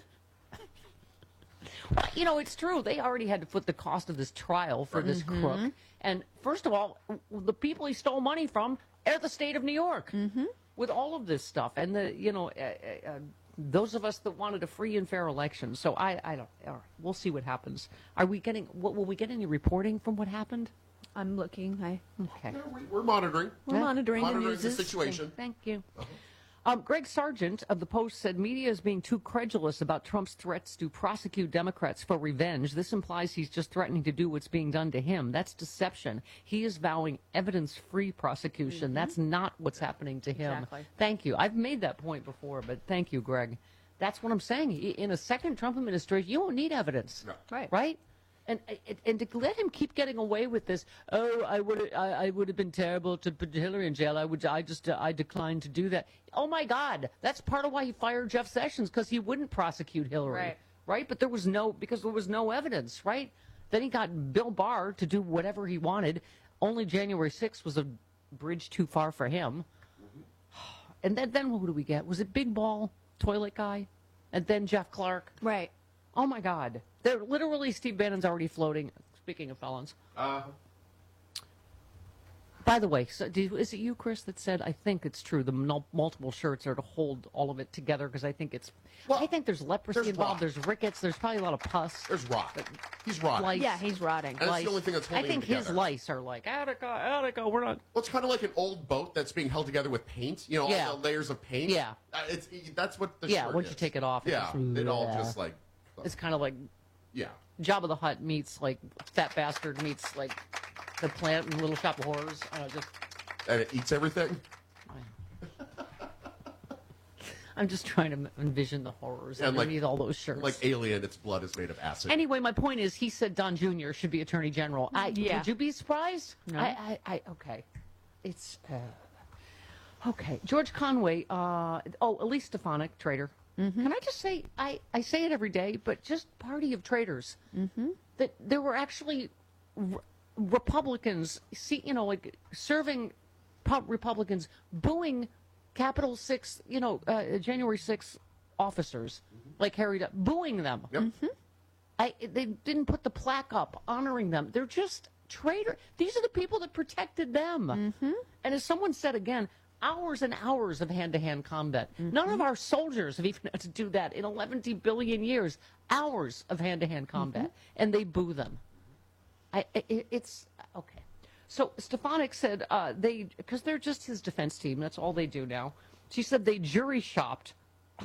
[SPEAKER 17] Well, you know, it's true. They already had to foot the cost of this trial for this
[SPEAKER 18] Mm-hmm.
[SPEAKER 17] crook. And first of all, the people he stole money from are the state of New York
[SPEAKER 18] Mm-hmm.
[SPEAKER 17] with all of this stuff. And, the you know, uh, uh, those of us that wanted a free and fair election. So I, I don't, all right, we'll see what happens. Are we getting, what, will we get any reporting from what happened?
[SPEAKER 18] I'm looking. I
[SPEAKER 17] Okay.
[SPEAKER 19] Yeah, we, we're monitoring.
[SPEAKER 18] We're monitoring,
[SPEAKER 19] Monitoring
[SPEAKER 18] the
[SPEAKER 19] the
[SPEAKER 18] news.
[SPEAKER 19] situation.
[SPEAKER 17] Thank you. Um, Greg Sargent of the Post said media is being too credulous about Trump's threats to prosecute Democrats for revenge. This implies he's just threatening to do what's being done to him. That's deception. He is vowing evidence-free prosecution.
[SPEAKER 18] Mm-hmm.
[SPEAKER 17] That's not what's happening to him.
[SPEAKER 18] Exactly.
[SPEAKER 17] Thank you. I've made that point before, but thank you, Greg. That's what I'm saying. In a second Trump administration, you don't need evidence.
[SPEAKER 19] No.
[SPEAKER 18] right.
[SPEAKER 17] Right? And, and and to let him keep getting away with this, oh, I would I, I would have been terrible to put Hillary in jail. I would I just uh, I declined to do that. Oh my God, that's part of why he fired Jeff Sessions, because he wouldn't prosecute Hillary,
[SPEAKER 18] Right.
[SPEAKER 17] right? But there was no because there was no evidence, right? Then he got Bill Barr to do whatever he wanted. Only January sixth was a bridge too far for him. And then then who do we get? Was it Big Ball Toilet Guy, and then Jeff Clark?
[SPEAKER 18] Right.
[SPEAKER 17] Oh my God. They're literally, Steve Bannon's already floating. Speaking of felons.
[SPEAKER 19] Uh,
[SPEAKER 17] By the way, so did, is it you, Chris, that said, I think it's true, the mul- multiple shirts are to hold all of it together, because I think it's,
[SPEAKER 19] Well,
[SPEAKER 17] I think there's leprosy
[SPEAKER 19] there's
[SPEAKER 17] involved,
[SPEAKER 19] rot.
[SPEAKER 17] there's rickets, there's probably a lot of pus.
[SPEAKER 19] there's rot. He's rotting.
[SPEAKER 17] Lice.
[SPEAKER 18] Yeah, he's rotting.
[SPEAKER 19] And that's
[SPEAKER 17] Lice.
[SPEAKER 19] the only thing that's
[SPEAKER 17] I
[SPEAKER 19] holding
[SPEAKER 17] think
[SPEAKER 19] him
[SPEAKER 17] his
[SPEAKER 19] together.
[SPEAKER 17] lice are like, Attica, Attica, we're not.
[SPEAKER 19] Well, it's kind of like an old boat that's being held together with paint. You know,
[SPEAKER 17] Yeah.
[SPEAKER 19] all the layers of paint.
[SPEAKER 17] Yeah.
[SPEAKER 19] Uh, it's that's what the
[SPEAKER 17] Yeah,
[SPEAKER 19] shirt
[SPEAKER 17] once
[SPEAKER 19] is.
[SPEAKER 17] you take it off, it
[SPEAKER 19] Yeah,
[SPEAKER 17] just-
[SPEAKER 19] it all
[SPEAKER 17] Yeah.
[SPEAKER 19] just like
[SPEAKER 17] It's kind of like
[SPEAKER 19] yeah.
[SPEAKER 17] Jabba the Hutt meets, like, Fat Bastard meets, like, the plant in Little Shop of Horrors. Uh, just.
[SPEAKER 19] And it eats everything.
[SPEAKER 17] I'm just trying to envision the horrors
[SPEAKER 19] And like-
[SPEAKER 17] underneath all those shirts.
[SPEAKER 19] Like Alien, its blood is made of acid.
[SPEAKER 17] Anyway, my point is, he said Don Junior should be Attorney General. I,
[SPEAKER 18] Yeah.
[SPEAKER 17] Would you be surprised?
[SPEAKER 18] No.
[SPEAKER 17] I, I, I, okay. It's, uh, okay. George Conway, uh, oh, Elise Stefanik, traitor.
[SPEAKER 18] Mm-hmm.
[SPEAKER 17] Can I just say, I, I say it every day, but just party of traitors.
[SPEAKER 18] Mm-hmm.
[SPEAKER 17] That there were actually r- Republicans, see, you know, like serving pub- Republicans booing Capitol six, you know, uh, January sixth officers, like Harry, Duff, booing them.
[SPEAKER 19] Yep.
[SPEAKER 17] I, they didn't put the plaque up honoring them. They're just traitor. These are the people that protected them.
[SPEAKER 18] Mm-hmm.
[SPEAKER 17] And as someone said again, hours and hours of hand-to-hand combat. None of our soldiers have even had to do that in eleven billion years. Hours of hand-to-hand combat, and they boo them. I, it, it's okay. So Stefanik said uh, they, because they're just his defense team. That's all they do now. She said they jury shopped.
[SPEAKER 18] Yep.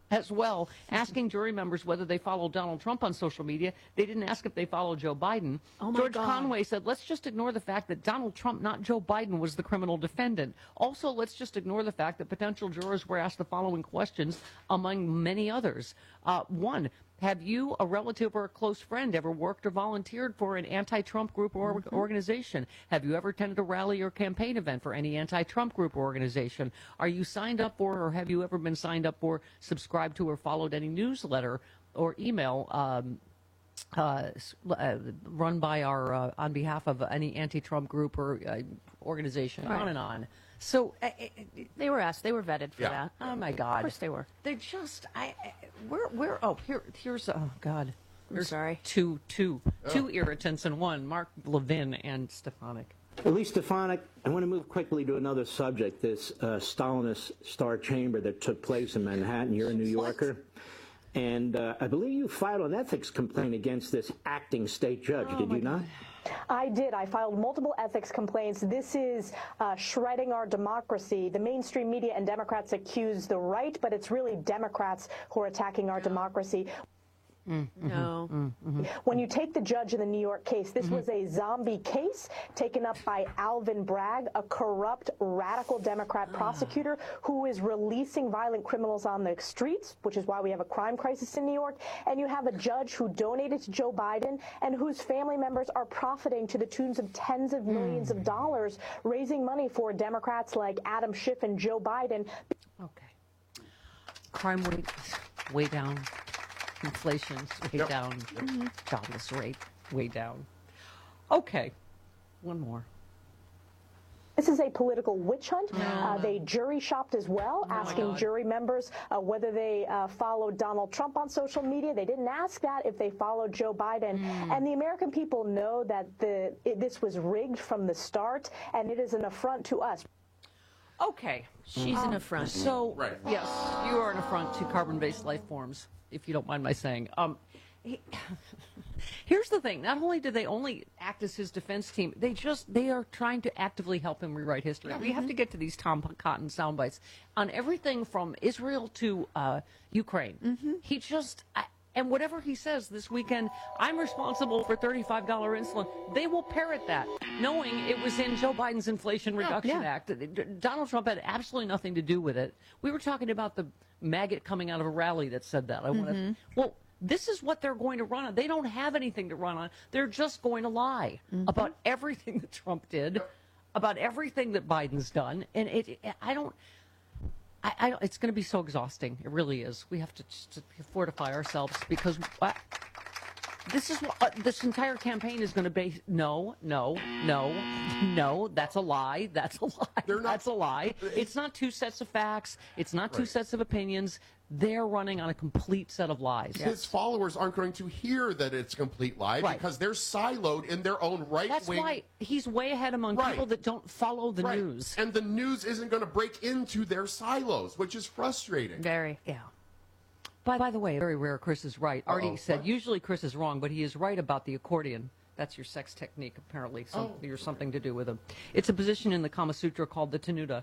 [SPEAKER 17] as well, asking jury members whether they follow Donald Trump on social media. They didn't ask if they follow Joe Biden.
[SPEAKER 18] Oh my
[SPEAKER 17] George
[SPEAKER 18] God.
[SPEAKER 17] Conway said, let's just ignore the fact that Donald Trump, not Joe Biden, was the criminal defendant. Also, let's just ignore the fact that potential jurors were asked the following questions, among many others. Uh, one, have you, a relative or a close friend, ever worked or volunteered for an anti-Trump group or mm-hmm. organization? Have you ever attended a rally or campaign event for any anti-Trump group or organization? Are you signed up for, or have you ever been signed up for, subscribed to, or followed any newsletter or email um, uh, uh, run by our, uh, on behalf of any anti-Trump group or uh, organization,
[SPEAKER 18] right.
[SPEAKER 17] on and on. So uh,
[SPEAKER 18] they were asked. They were vetted for
[SPEAKER 17] yeah.
[SPEAKER 18] that.
[SPEAKER 17] Oh my God!
[SPEAKER 18] Of course they were.
[SPEAKER 17] They just I, I where where oh here here's oh God.
[SPEAKER 18] I'm
[SPEAKER 17] There's
[SPEAKER 18] sorry.
[SPEAKER 17] Two two
[SPEAKER 4] Oh.
[SPEAKER 17] two irritants in one. Mark Levin and Stefanik.
[SPEAKER 4] Elise Stefanik, I want to move quickly to another subject. This uh, Stalinist Star Chamber that took place in Manhattan. You're a New Yorker. And uh, I believe you filed an ethics complaint against this acting state judge,
[SPEAKER 18] Oh,
[SPEAKER 4] did you not?
[SPEAKER 11] I did. I filed multiple ethics complaints. This is uh, shredding our democracy. The mainstream media and Democrats accuse the right, but it's really Democrats who are attacking our democracy.
[SPEAKER 17] Mm-hmm.
[SPEAKER 18] No.
[SPEAKER 11] Mm-hmm. When you take the judge in the New York case, this
[SPEAKER 17] Mm-hmm.
[SPEAKER 11] was a zombie case taken up by Alvin Bragg, a corrupt, radical Democrat prosecutor who is releasing violent criminals on the streets, which is why we have a crime crisis in New York. And you have a judge who donated to Joe Biden and whose family members are profiting to the tunes of tens of millions of dollars, raising money for Democrats like Adam Schiff and Joe Biden.
[SPEAKER 17] Okay. Crime rate way down. Inflation's way
[SPEAKER 4] Yep.
[SPEAKER 17] down.
[SPEAKER 4] Mm-hmm.
[SPEAKER 17] Jobless rate way down. Okay. One more.
[SPEAKER 11] This is a political witch hunt.
[SPEAKER 17] No.
[SPEAKER 11] Uh, they jury shopped as well,
[SPEAKER 17] Oh,
[SPEAKER 11] asking jury members uh, whether they uh, followed Donald Trump on social media. They didn't ask that if they followed Joe Biden.
[SPEAKER 17] Mm.
[SPEAKER 11] And the American people know that the it, this was rigged from the start, and it is an affront to us.
[SPEAKER 17] Okay.
[SPEAKER 18] She's
[SPEAKER 17] Um,
[SPEAKER 18] an affront.
[SPEAKER 17] So,
[SPEAKER 4] Right.
[SPEAKER 17] yes, you are an affront to carbon-based life forms, if you don't mind my saying. Um, he, here's the thing. Not only do they only act as his defense team, they just, they are trying to actively help him rewrite history. We have to get to these Tom Cotton sound bites on everything from Israel to uh, Ukraine.
[SPEAKER 18] Mm-hmm.
[SPEAKER 17] He just... I, And whatever he says this weekend, I'm responsible for thirty-five dollars insulin. They will parrot that, knowing it was in Joe Biden's Inflation Reduction
[SPEAKER 18] yeah.
[SPEAKER 17] Act. Donald Trump had absolutely nothing to do with it. We were talking about the maggot coming out of a rally that said that. I want to.
[SPEAKER 18] Mhm.
[SPEAKER 17] Well, this is what they're going to run on. They don't have anything to run on. They're just going to lie about everything that Trump did, about everything that Biden's done, and it. it I don't. I, I, it's going to be so exhausting. It really is. We have to just to fortify ourselves because uh, this is what uh, this entire campaign is going to be. No, no, no, no. That's a lie. That's a lie. Not, that's a lie. It's not two sets of facts. It's not two
[SPEAKER 19] Right.
[SPEAKER 17] sets of opinions. They're running on a complete set of lies.
[SPEAKER 19] His followers aren't going to hear that it's a complete lie
[SPEAKER 17] Right.
[SPEAKER 19] because they're siloed in their own right
[SPEAKER 17] That's
[SPEAKER 19] wing.
[SPEAKER 17] why he's way ahead among
[SPEAKER 19] Right.
[SPEAKER 17] people that don't follow the
[SPEAKER 19] Right.
[SPEAKER 17] news.
[SPEAKER 19] And the news isn't going to break into their silos, which is frustrating.
[SPEAKER 18] Very.
[SPEAKER 17] Yeah. By, by the way, very rare Chris is right. Artie
[SPEAKER 19] Uh-oh.
[SPEAKER 17] said
[SPEAKER 19] What?
[SPEAKER 17] usually Chris is wrong, but he is right about the accordion. That's your sex technique, apparently. Some,
[SPEAKER 19] Oh.
[SPEAKER 17] You're something to do with him. It's a position in the Kama Sutra called the Tenuta.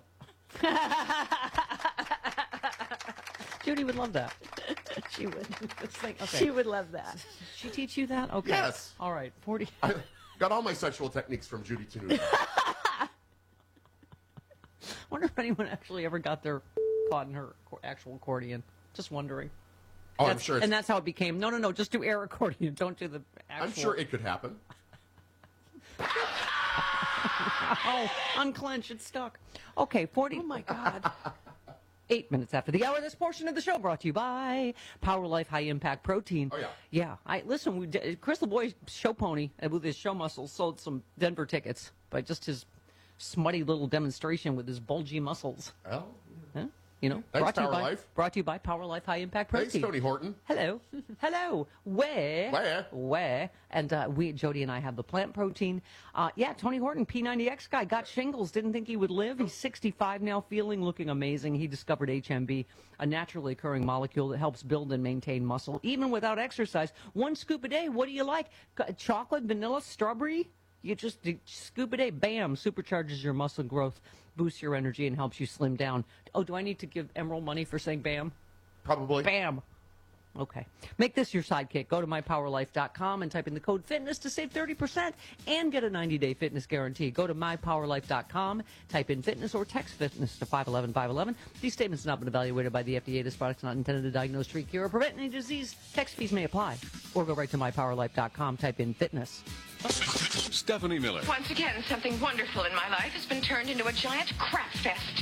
[SPEAKER 17] Judy would love that.
[SPEAKER 18] She would.
[SPEAKER 17] It's like, okay.
[SPEAKER 18] She would love that.
[SPEAKER 17] She teach you that? Okay.
[SPEAKER 19] Yes.
[SPEAKER 17] All right. forty.
[SPEAKER 19] I got all my sexual techniques from Judy Tenuta.
[SPEAKER 17] wonder if anyone actually ever got their caught in her acco- actual accordion. Just wondering.
[SPEAKER 19] Oh, I'm
[SPEAKER 17] That's-
[SPEAKER 19] sure it's-
[SPEAKER 17] And that's how it became. No, no, no. Just do air accordion. Don't do the actual.
[SPEAKER 19] I'm sure it could happen.
[SPEAKER 17] Oh, unclench. It's stuck. Okay, forty. Oh, my God. Eight minutes after the hour, this portion of the show brought to you by Power Life High Impact Protein.
[SPEAKER 19] Oh, yeah.
[SPEAKER 17] Yeah. I Listen, we did, Chris LeBoy, show pony, uh, with his show muscles, sold some Denver tickets by just his smutty little demonstration with his bulgy muscles.
[SPEAKER 19] Oh.
[SPEAKER 17] Huh? You know,
[SPEAKER 19] Thanks,
[SPEAKER 17] brought to you
[SPEAKER 19] Power
[SPEAKER 17] by
[SPEAKER 19] Life.
[SPEAKER 17] brought to you by Power Life High Impact Protein.
[SPEAKER 19] Thanks, Tony Horton.
[SPEAKER 17] Hello, hello. Where?
[SPEAKER 19] Where?
[SPEAKER 17] Where? And uh, we, Jody and I, have the plant protein. Uh, yeah, Tony Horton, P ninety X guy, got shingles. Didn't think he would live. He's sixty-five now, feeling, looking amazing. He discovered H M B, a naturally occurring molecule that helps build and maintain muscle, even without exercise. One scoop a day. What do you like? C- Chocolate, vanilla, strawberry? You just do- scoop a day. Bam! Supercharges your muscle growth, boosts your energy, and helps you slim down. Oh, do I need to give Emerald money for saying bam?
[SPEAKER 19] Probably.
[SPEAKER 17] Bam. Okay. Make this your sidekick. Go to my power life dot com and type in the code FITNESS to save thirty percent and get a ninety-day fitness guarantee. Go to my power life dot com, type in fitness or text fitness to five one one five one one. These statements have not been evaluated by the F D A. This product is not intended to diagnose, treat, cure, or prevent any disease. Text fees may apply. Or go right to my power life dot com, type in fitness.
[SPEAKER 14] Stephanie Miller.
[SPEAKER 3] Once again, something wonderful in my life has been turned into a giant crap fest.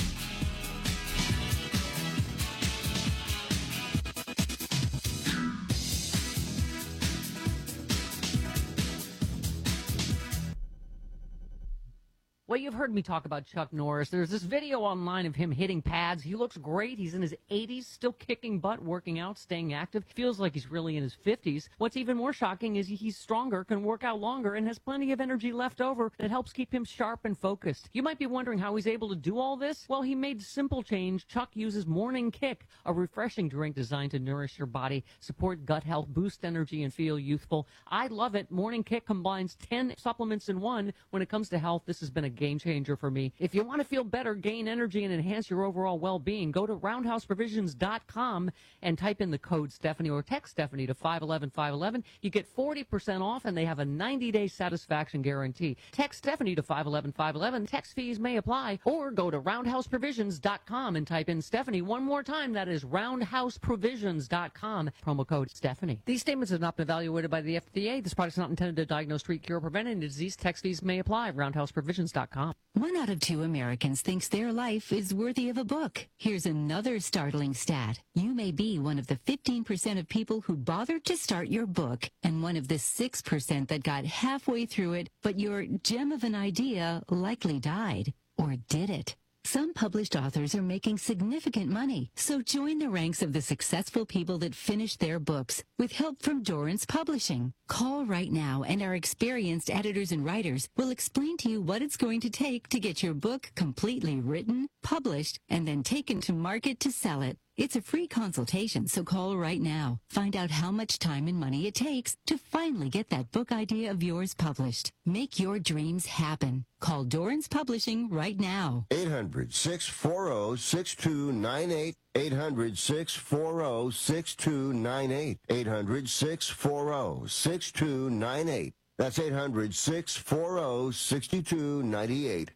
[SPEAKER 17] Well, you've heard me talk about Chuck Norris. There's this video online of him hitting pads. He looks great. He's in his eighties, still kicking butt, working out, staying active. Feels like he's really in his fifties. What's even more shocking is he's stronger, can work out longer, and has plenty of energy left over that helps keep him sharp and focused. You might be wondering how he's able to do all this. Well, he made simple change. Chuck uses Morning Kick, a refreshing drink designed to nourish your body, support gut health, boost energy, and feel youthful. I love it. Morning Kick combines ten supplements in one. When it comes to health, this has been a game changer for me. If you want to feel better, gain energy, and enhance your overall well-being, go to roundhouse provisions dot com and type in the code Stephanie or text Stephanie to five one one five one one. You get forty percent off, and they have a ninety-day satisfaction guarantee. Text Stephanie to five one one five one one. Text fees may apply. Or go to roundhouse provisions dot com and type in Stephanie one more time. That is roundhouse provisions dot com. Promo code Stephanie. These statements have not been evaluated by the F D A. This product is not intended to diagnose, treat, cure, or prevent any disease. Text fees may apply. roundhouse provisions dot com.
[SPEAKER 12] One out of two Americans thinks their life is worthy of a book. Here's another startling stat. You may be one of the fifteen percent of people who bothered to start your book, and one of the six percent that got halfway through it, but your gem of an idea likely died. Or did it? Some published authors are making significant money, so join the ranks of the successful people that finished their books with help from Dorrance Publishing. Call right now, and our experienced editors and writers will explain to you what it's going to take to get your book completely written, published, and then taken to market to sell it. It's a free consultation, so call right now. Find out how much time and money it takes to finally get that book idea of yours published. Make your dreams happen. Call Dorrance Publishing right now.
[SPEAKER 13] eight hundred, six four zero, six two nine eight. eight hundred, six four zero, six two nine eight. eight hundred, six four zero, six two nine eight. That's eight hundred, six four zero, six two nine eight.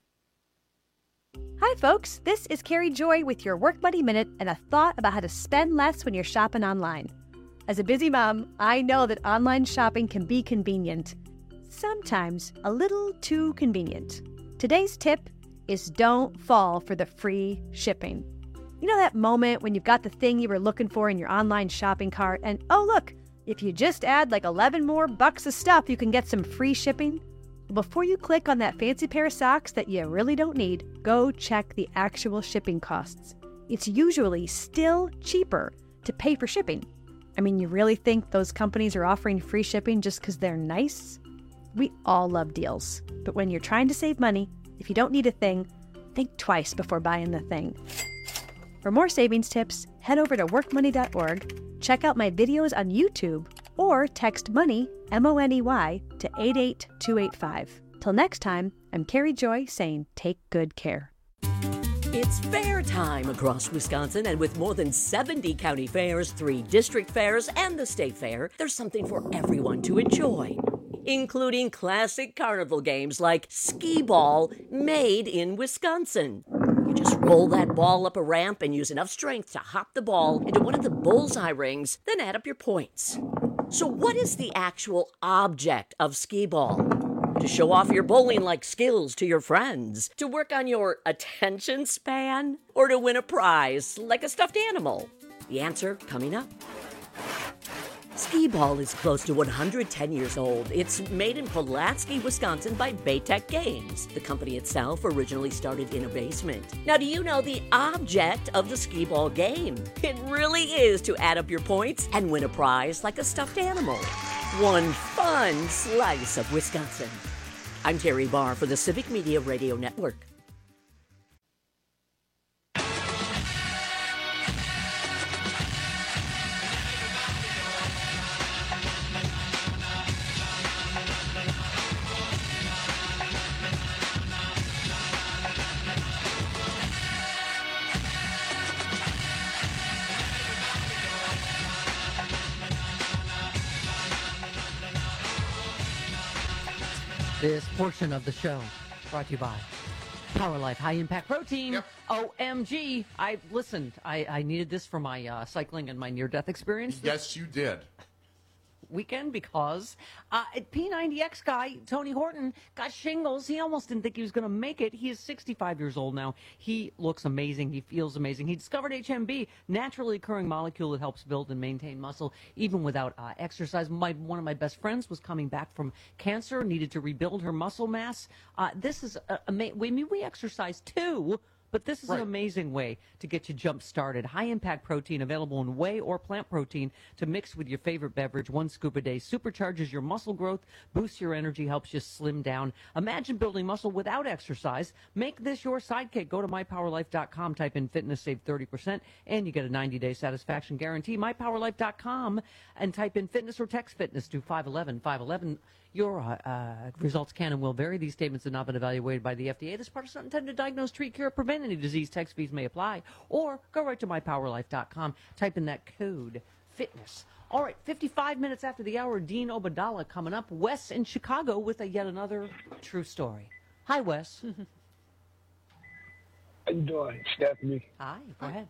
[SPEAKER 15] Hi folks, this is Carrie Joy with your Work Money Minute and a thought about how to spend less when you're shopping online. As a busy mom, I know that online shopping can be convenient. Sometimes a little too convenient. Today's tip is don't fall for the free shipping. You know that moment when you've got the thing you were looking for in your online shopping cart and, oh look, if you just add like eleven more bucks of stuff, you can get some free shipping? Before you click on that fancy pair of socks that you really don't need, go check the actual shipping costs. It's usually still cheaper to pay for shipping. I mean, you really think those companies are offering free shipping just because they're nice? We all love deals, but when you're trying to save money, if you don't need a thing, think twice before buying the thing. For more savings tips, head over to work money dot org, check out my videos on YouTube, or text MONEY, M O N E Y, to eight eight two eight five. Till next time, I'm Carrie Joy saying take good care.
[SPEAKER 24] It's fair time across Wisconsin, and with more than seventy county fairs, three district fairs, and the state fair, there's something for everyone to enjoy, including classic carnival games like skee ball, made in Wisconsin. You just roll that ball up a ramp and use enough strength to hop the ball into one of the bullseye rings, then add up your points. So what is the actual object of skee ball? To show off your bowling-like skills to your friends? To work on your attention span? Or to win a prize like a stuffed animal? The answer coming up. Skee ball is close to one hundred ten years old. It's made in Pulaski, Wisconsin by Baytech Games. The company itself originally started in a basement. Now, do you know the object of the skee ball game? It really is to add up your points and win a prize like a stuffed animal. One fun slice of Wisconsin. I'm Terry Barr for the Civic Media Radio Network.
[SPEAKER 17] This portion of the show brought to you by Power Life High Impact Protein. Yep. O M G. I listened. I, I needed this for my uh, cycling and my near-death experience.
[SPEAKER 19] Yes, you did.
[SPEAKER 17] Weekend because uh, P ninety X guy Tony Horton got shingles. He almost didn't think he was going to make it. He is sixty-five years old now. He looks amazing. He feels amazing. He discovered H M B, naturally occurring molecule that helps build and maintain muscle even without uh, exercise. My one of my best friends was coming back from cancer, needed to rebuild her muscle mass. Uh, this is uh, amazing. I mean, we exercise too. But this is right. an amazing way to get you jump-started. High-impact protein available in whey or plant protein to mix with your favorite beverage. One scoop a day supercharges your muscle growth, boosts your energy, helps you slim down. Imagine building muscle without exercise. Make this your sidekick. Go to my power life dot com, type in fitness, save thirty percent, and you get a ninety-day satisfaction guarantee. my power life dot com and type in fitness or text fitness to five one one five one one. Your uh, uh, results can and will vary. These statements have not been evaluated by the F D A. This product is not intended to diagnose, treat, cure, or prevent any disease. Text fees may apply. Or go right to my power life dot com. Type in that code, FITNESS. All right, fifty-five minutes after the hour, Dean Obadala coming up. Wes in Chicago with a yet another true story. Hi, Wes.
[SPEAKER 5] How you doing, Stephanie?
[SPEAKER 17] Hi, go ahead.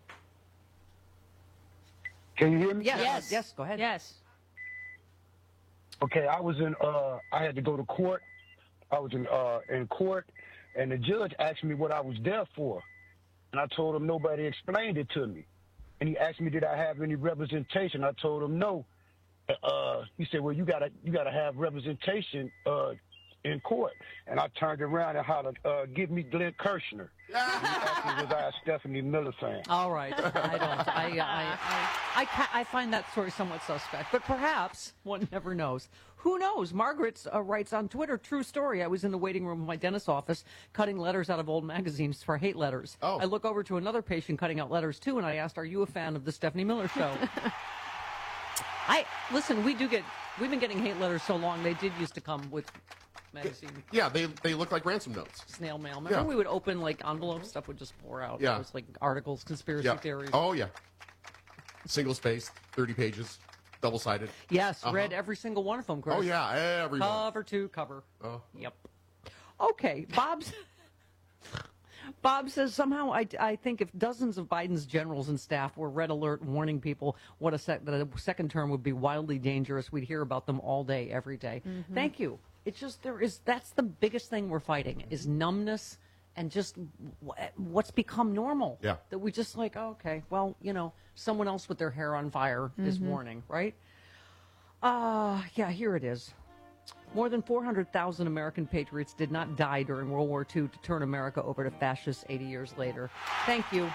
[SPEAKER 5] Can you hear me?
[SPEAKER 17] Yes, yes, yes, go ahead.
[SPEAKER 18] Yes.
[SPEAKER 5] Okay, I was in, uh, I had to go to court. I was in, uh, in court, and the judge asked me what I was there for. And I told him nobody explained it to me. And he asked me, did I have any representation? I told him no. Uh, he said, well, you gotta, you gotta have representation, uh, in court. And I turned around and hollered, uh, give me Glenn Kirshner. And he asked me, was I a Stephanie Miller fan?
[SPEAKER 17] All right. I don't. I, I, I, I, ca- I find that story somewhat suspect. But perhaps, one never knows. Who knows? Margaret uh, writes on Twitter, true story. I was in the waiting room of my dentist's office cutting letters out of old magazines for hate letters. Oh. I look over to another patient cutting out letters, too, and I asked, are you a fan of the Stephanie Miller show? I Listen, we do get, we've been getting hate letters so long, they did used to come with magazine.
[SPEAKER 19] Yeah, they they look like ransom notes.
[SPEAKER 17] Snail mail. Remember
[SPEAKER 19] yeah.
[SPEAKER 17] we would open like envelopes, stuff would just pour out.
[SPEAKER 19] Yeah.
[SPEAKER 17] It was like articles, conspiracy
[SPEAKER 19] yeah.
[SPEAKER 17] theories.
[SPEAKER 19] Oh, yeah. Single spaced, thirty pages, double sided.
[SPEAKER 17] Yes,
[SPEAKER 19] uh-huh.
[SPEAKER 17] read every single one of them, Chris.
[SPEAKER 19] Oh, yeah, every one.
[SPEAKER 17] Cover to cover.
[SPEAKER 19] Oh.
[SPEAKER 17] Yep. Okay, Bob's. Bob says, somehow I, I think if dozens of Biden's generals and staff were red alert warning people what a sec- that a second term would be wildly dangerous, we'd hear about them all day, every day. Mm-hmm. Thank you. It's just there is that's the biggest thing we're fighting is numbness and just w- what's become normal.
[SPEAKER 19] Yeah.
[SPEAKER 17] That we just like, oh, okay, well, you know, someone else with their hair on fire mm-hmm. is warning, right? Uh, yeah, here it is. More than four hundred thousand American patriots did not die during World War Two to turn America over to fascists eighty years later. Thank you.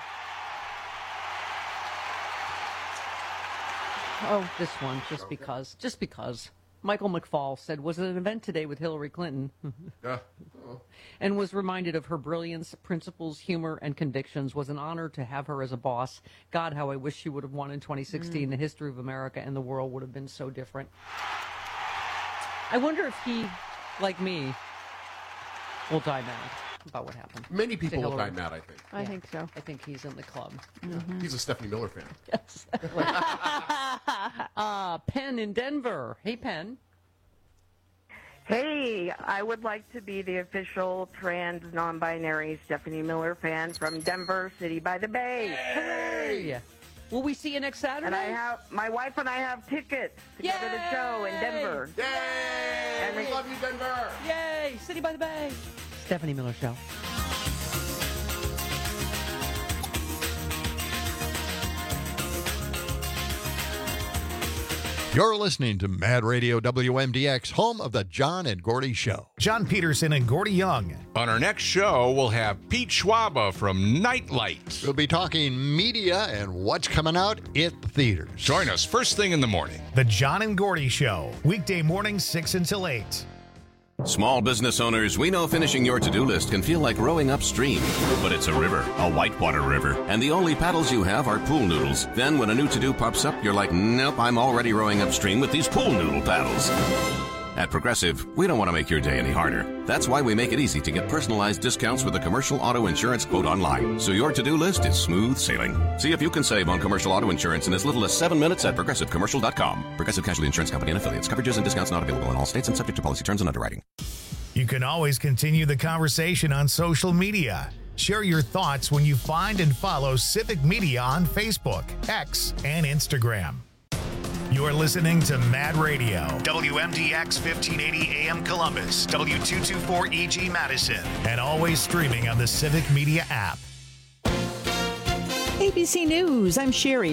[SPEAKER 17] Oh, this one, just okay. because. Just because. Michael McFaul said, was at an event today with Hillary Clinton
[SPEAKER 19] yeah.
[SPEAKER 17] oh. and was reminded of her brilliance, principles, humor, and convictions. Was an honor to have her as a boss. God, how I wish she would have won in twenty sixteen. Mm. The history of America and the world would have been so different. I wonder if he, like me, will die mad about what happened.
[SPEAKER 19] Many people will die mad, I think.
[SPEAKER 18] I
[SPEAKER 17] yeah.
[SPEAKER 18] think so.
[SPEAKER 17] I think he's in the club.
[SPEAKER 18] Mm-hmm.
[SPEAKER 19] He's a Stephanie Miller fan.
[SPEAKER 17] Yes. uh, Penn in Denver. Hey, Penn.
[SPEAKER 7] Hey, I would like to be the official trans non-binary Stephanie Miller fan from Denver City by the Bay.
[SPEAKER 17] Hey! Will we see you next Saturday?
[SPEAKER 7] And I have my wife and I have tickets to
[SPEAKER 17] Yay!
[SPEAKER 7] go to the show in Denver.
[SPEAKER 19] Yay!
[SPEAKER 7] And
[SPEAKER 19] we love you, Denver.
[SPEAKER 17] Yay! City by the Bay. Stephanie Miller Show.
[SPEAKER 26] You're listening to Mad Radio W M D X, home of the John and Gordy Show.
[SPEAKER 1] John Peterson and Gordy Young.
[SPEAKER 8] On our next show, we'll have Pete Schwaba from Nightlight.
[SPEAKER 26] We'll be talking media and what's coming out at the theaters.
[SPEAKER 8] Join us first thing in the morning.
[SPEAKER 1] The John and Gordy Show, weekday mornings six until eight.
[SPEAKER 16] Small business owners, we know finishing your to-do list can feel like rowing upstream. But it's a river, a whitewater river, and the only paddles you have are pool noodles. Then when a new to-do pops up, you're like, nope, I'm already rowing upstream with these pool noodle paddles. At Progressive, we don't want to make your day any harder. That's why we make it easy to get personalized discounts with a commercial auto insurance quote online, so your to-do list is smooth sailing. See if you can save on commercial auto insurance in as little as seven minutes at Progressive Commercial dot com. Progressive Casualty Insurance Company and Affiliates. Coverages and discounts not available in all states and subject to policy terms and underwriting.
[SPEAKER 1] You can always continue the conversation on social media. Share your thoughts when you find and follow Civic Media on Facebook, X, and Instagram. You're listening to Mad Radio, W M D X fifteen eighty A M Columbus, W two twenty-four E G Madison, and always streaming on the Civic Media app.
[SPEAKER 6] A B C News, I'm Sherry.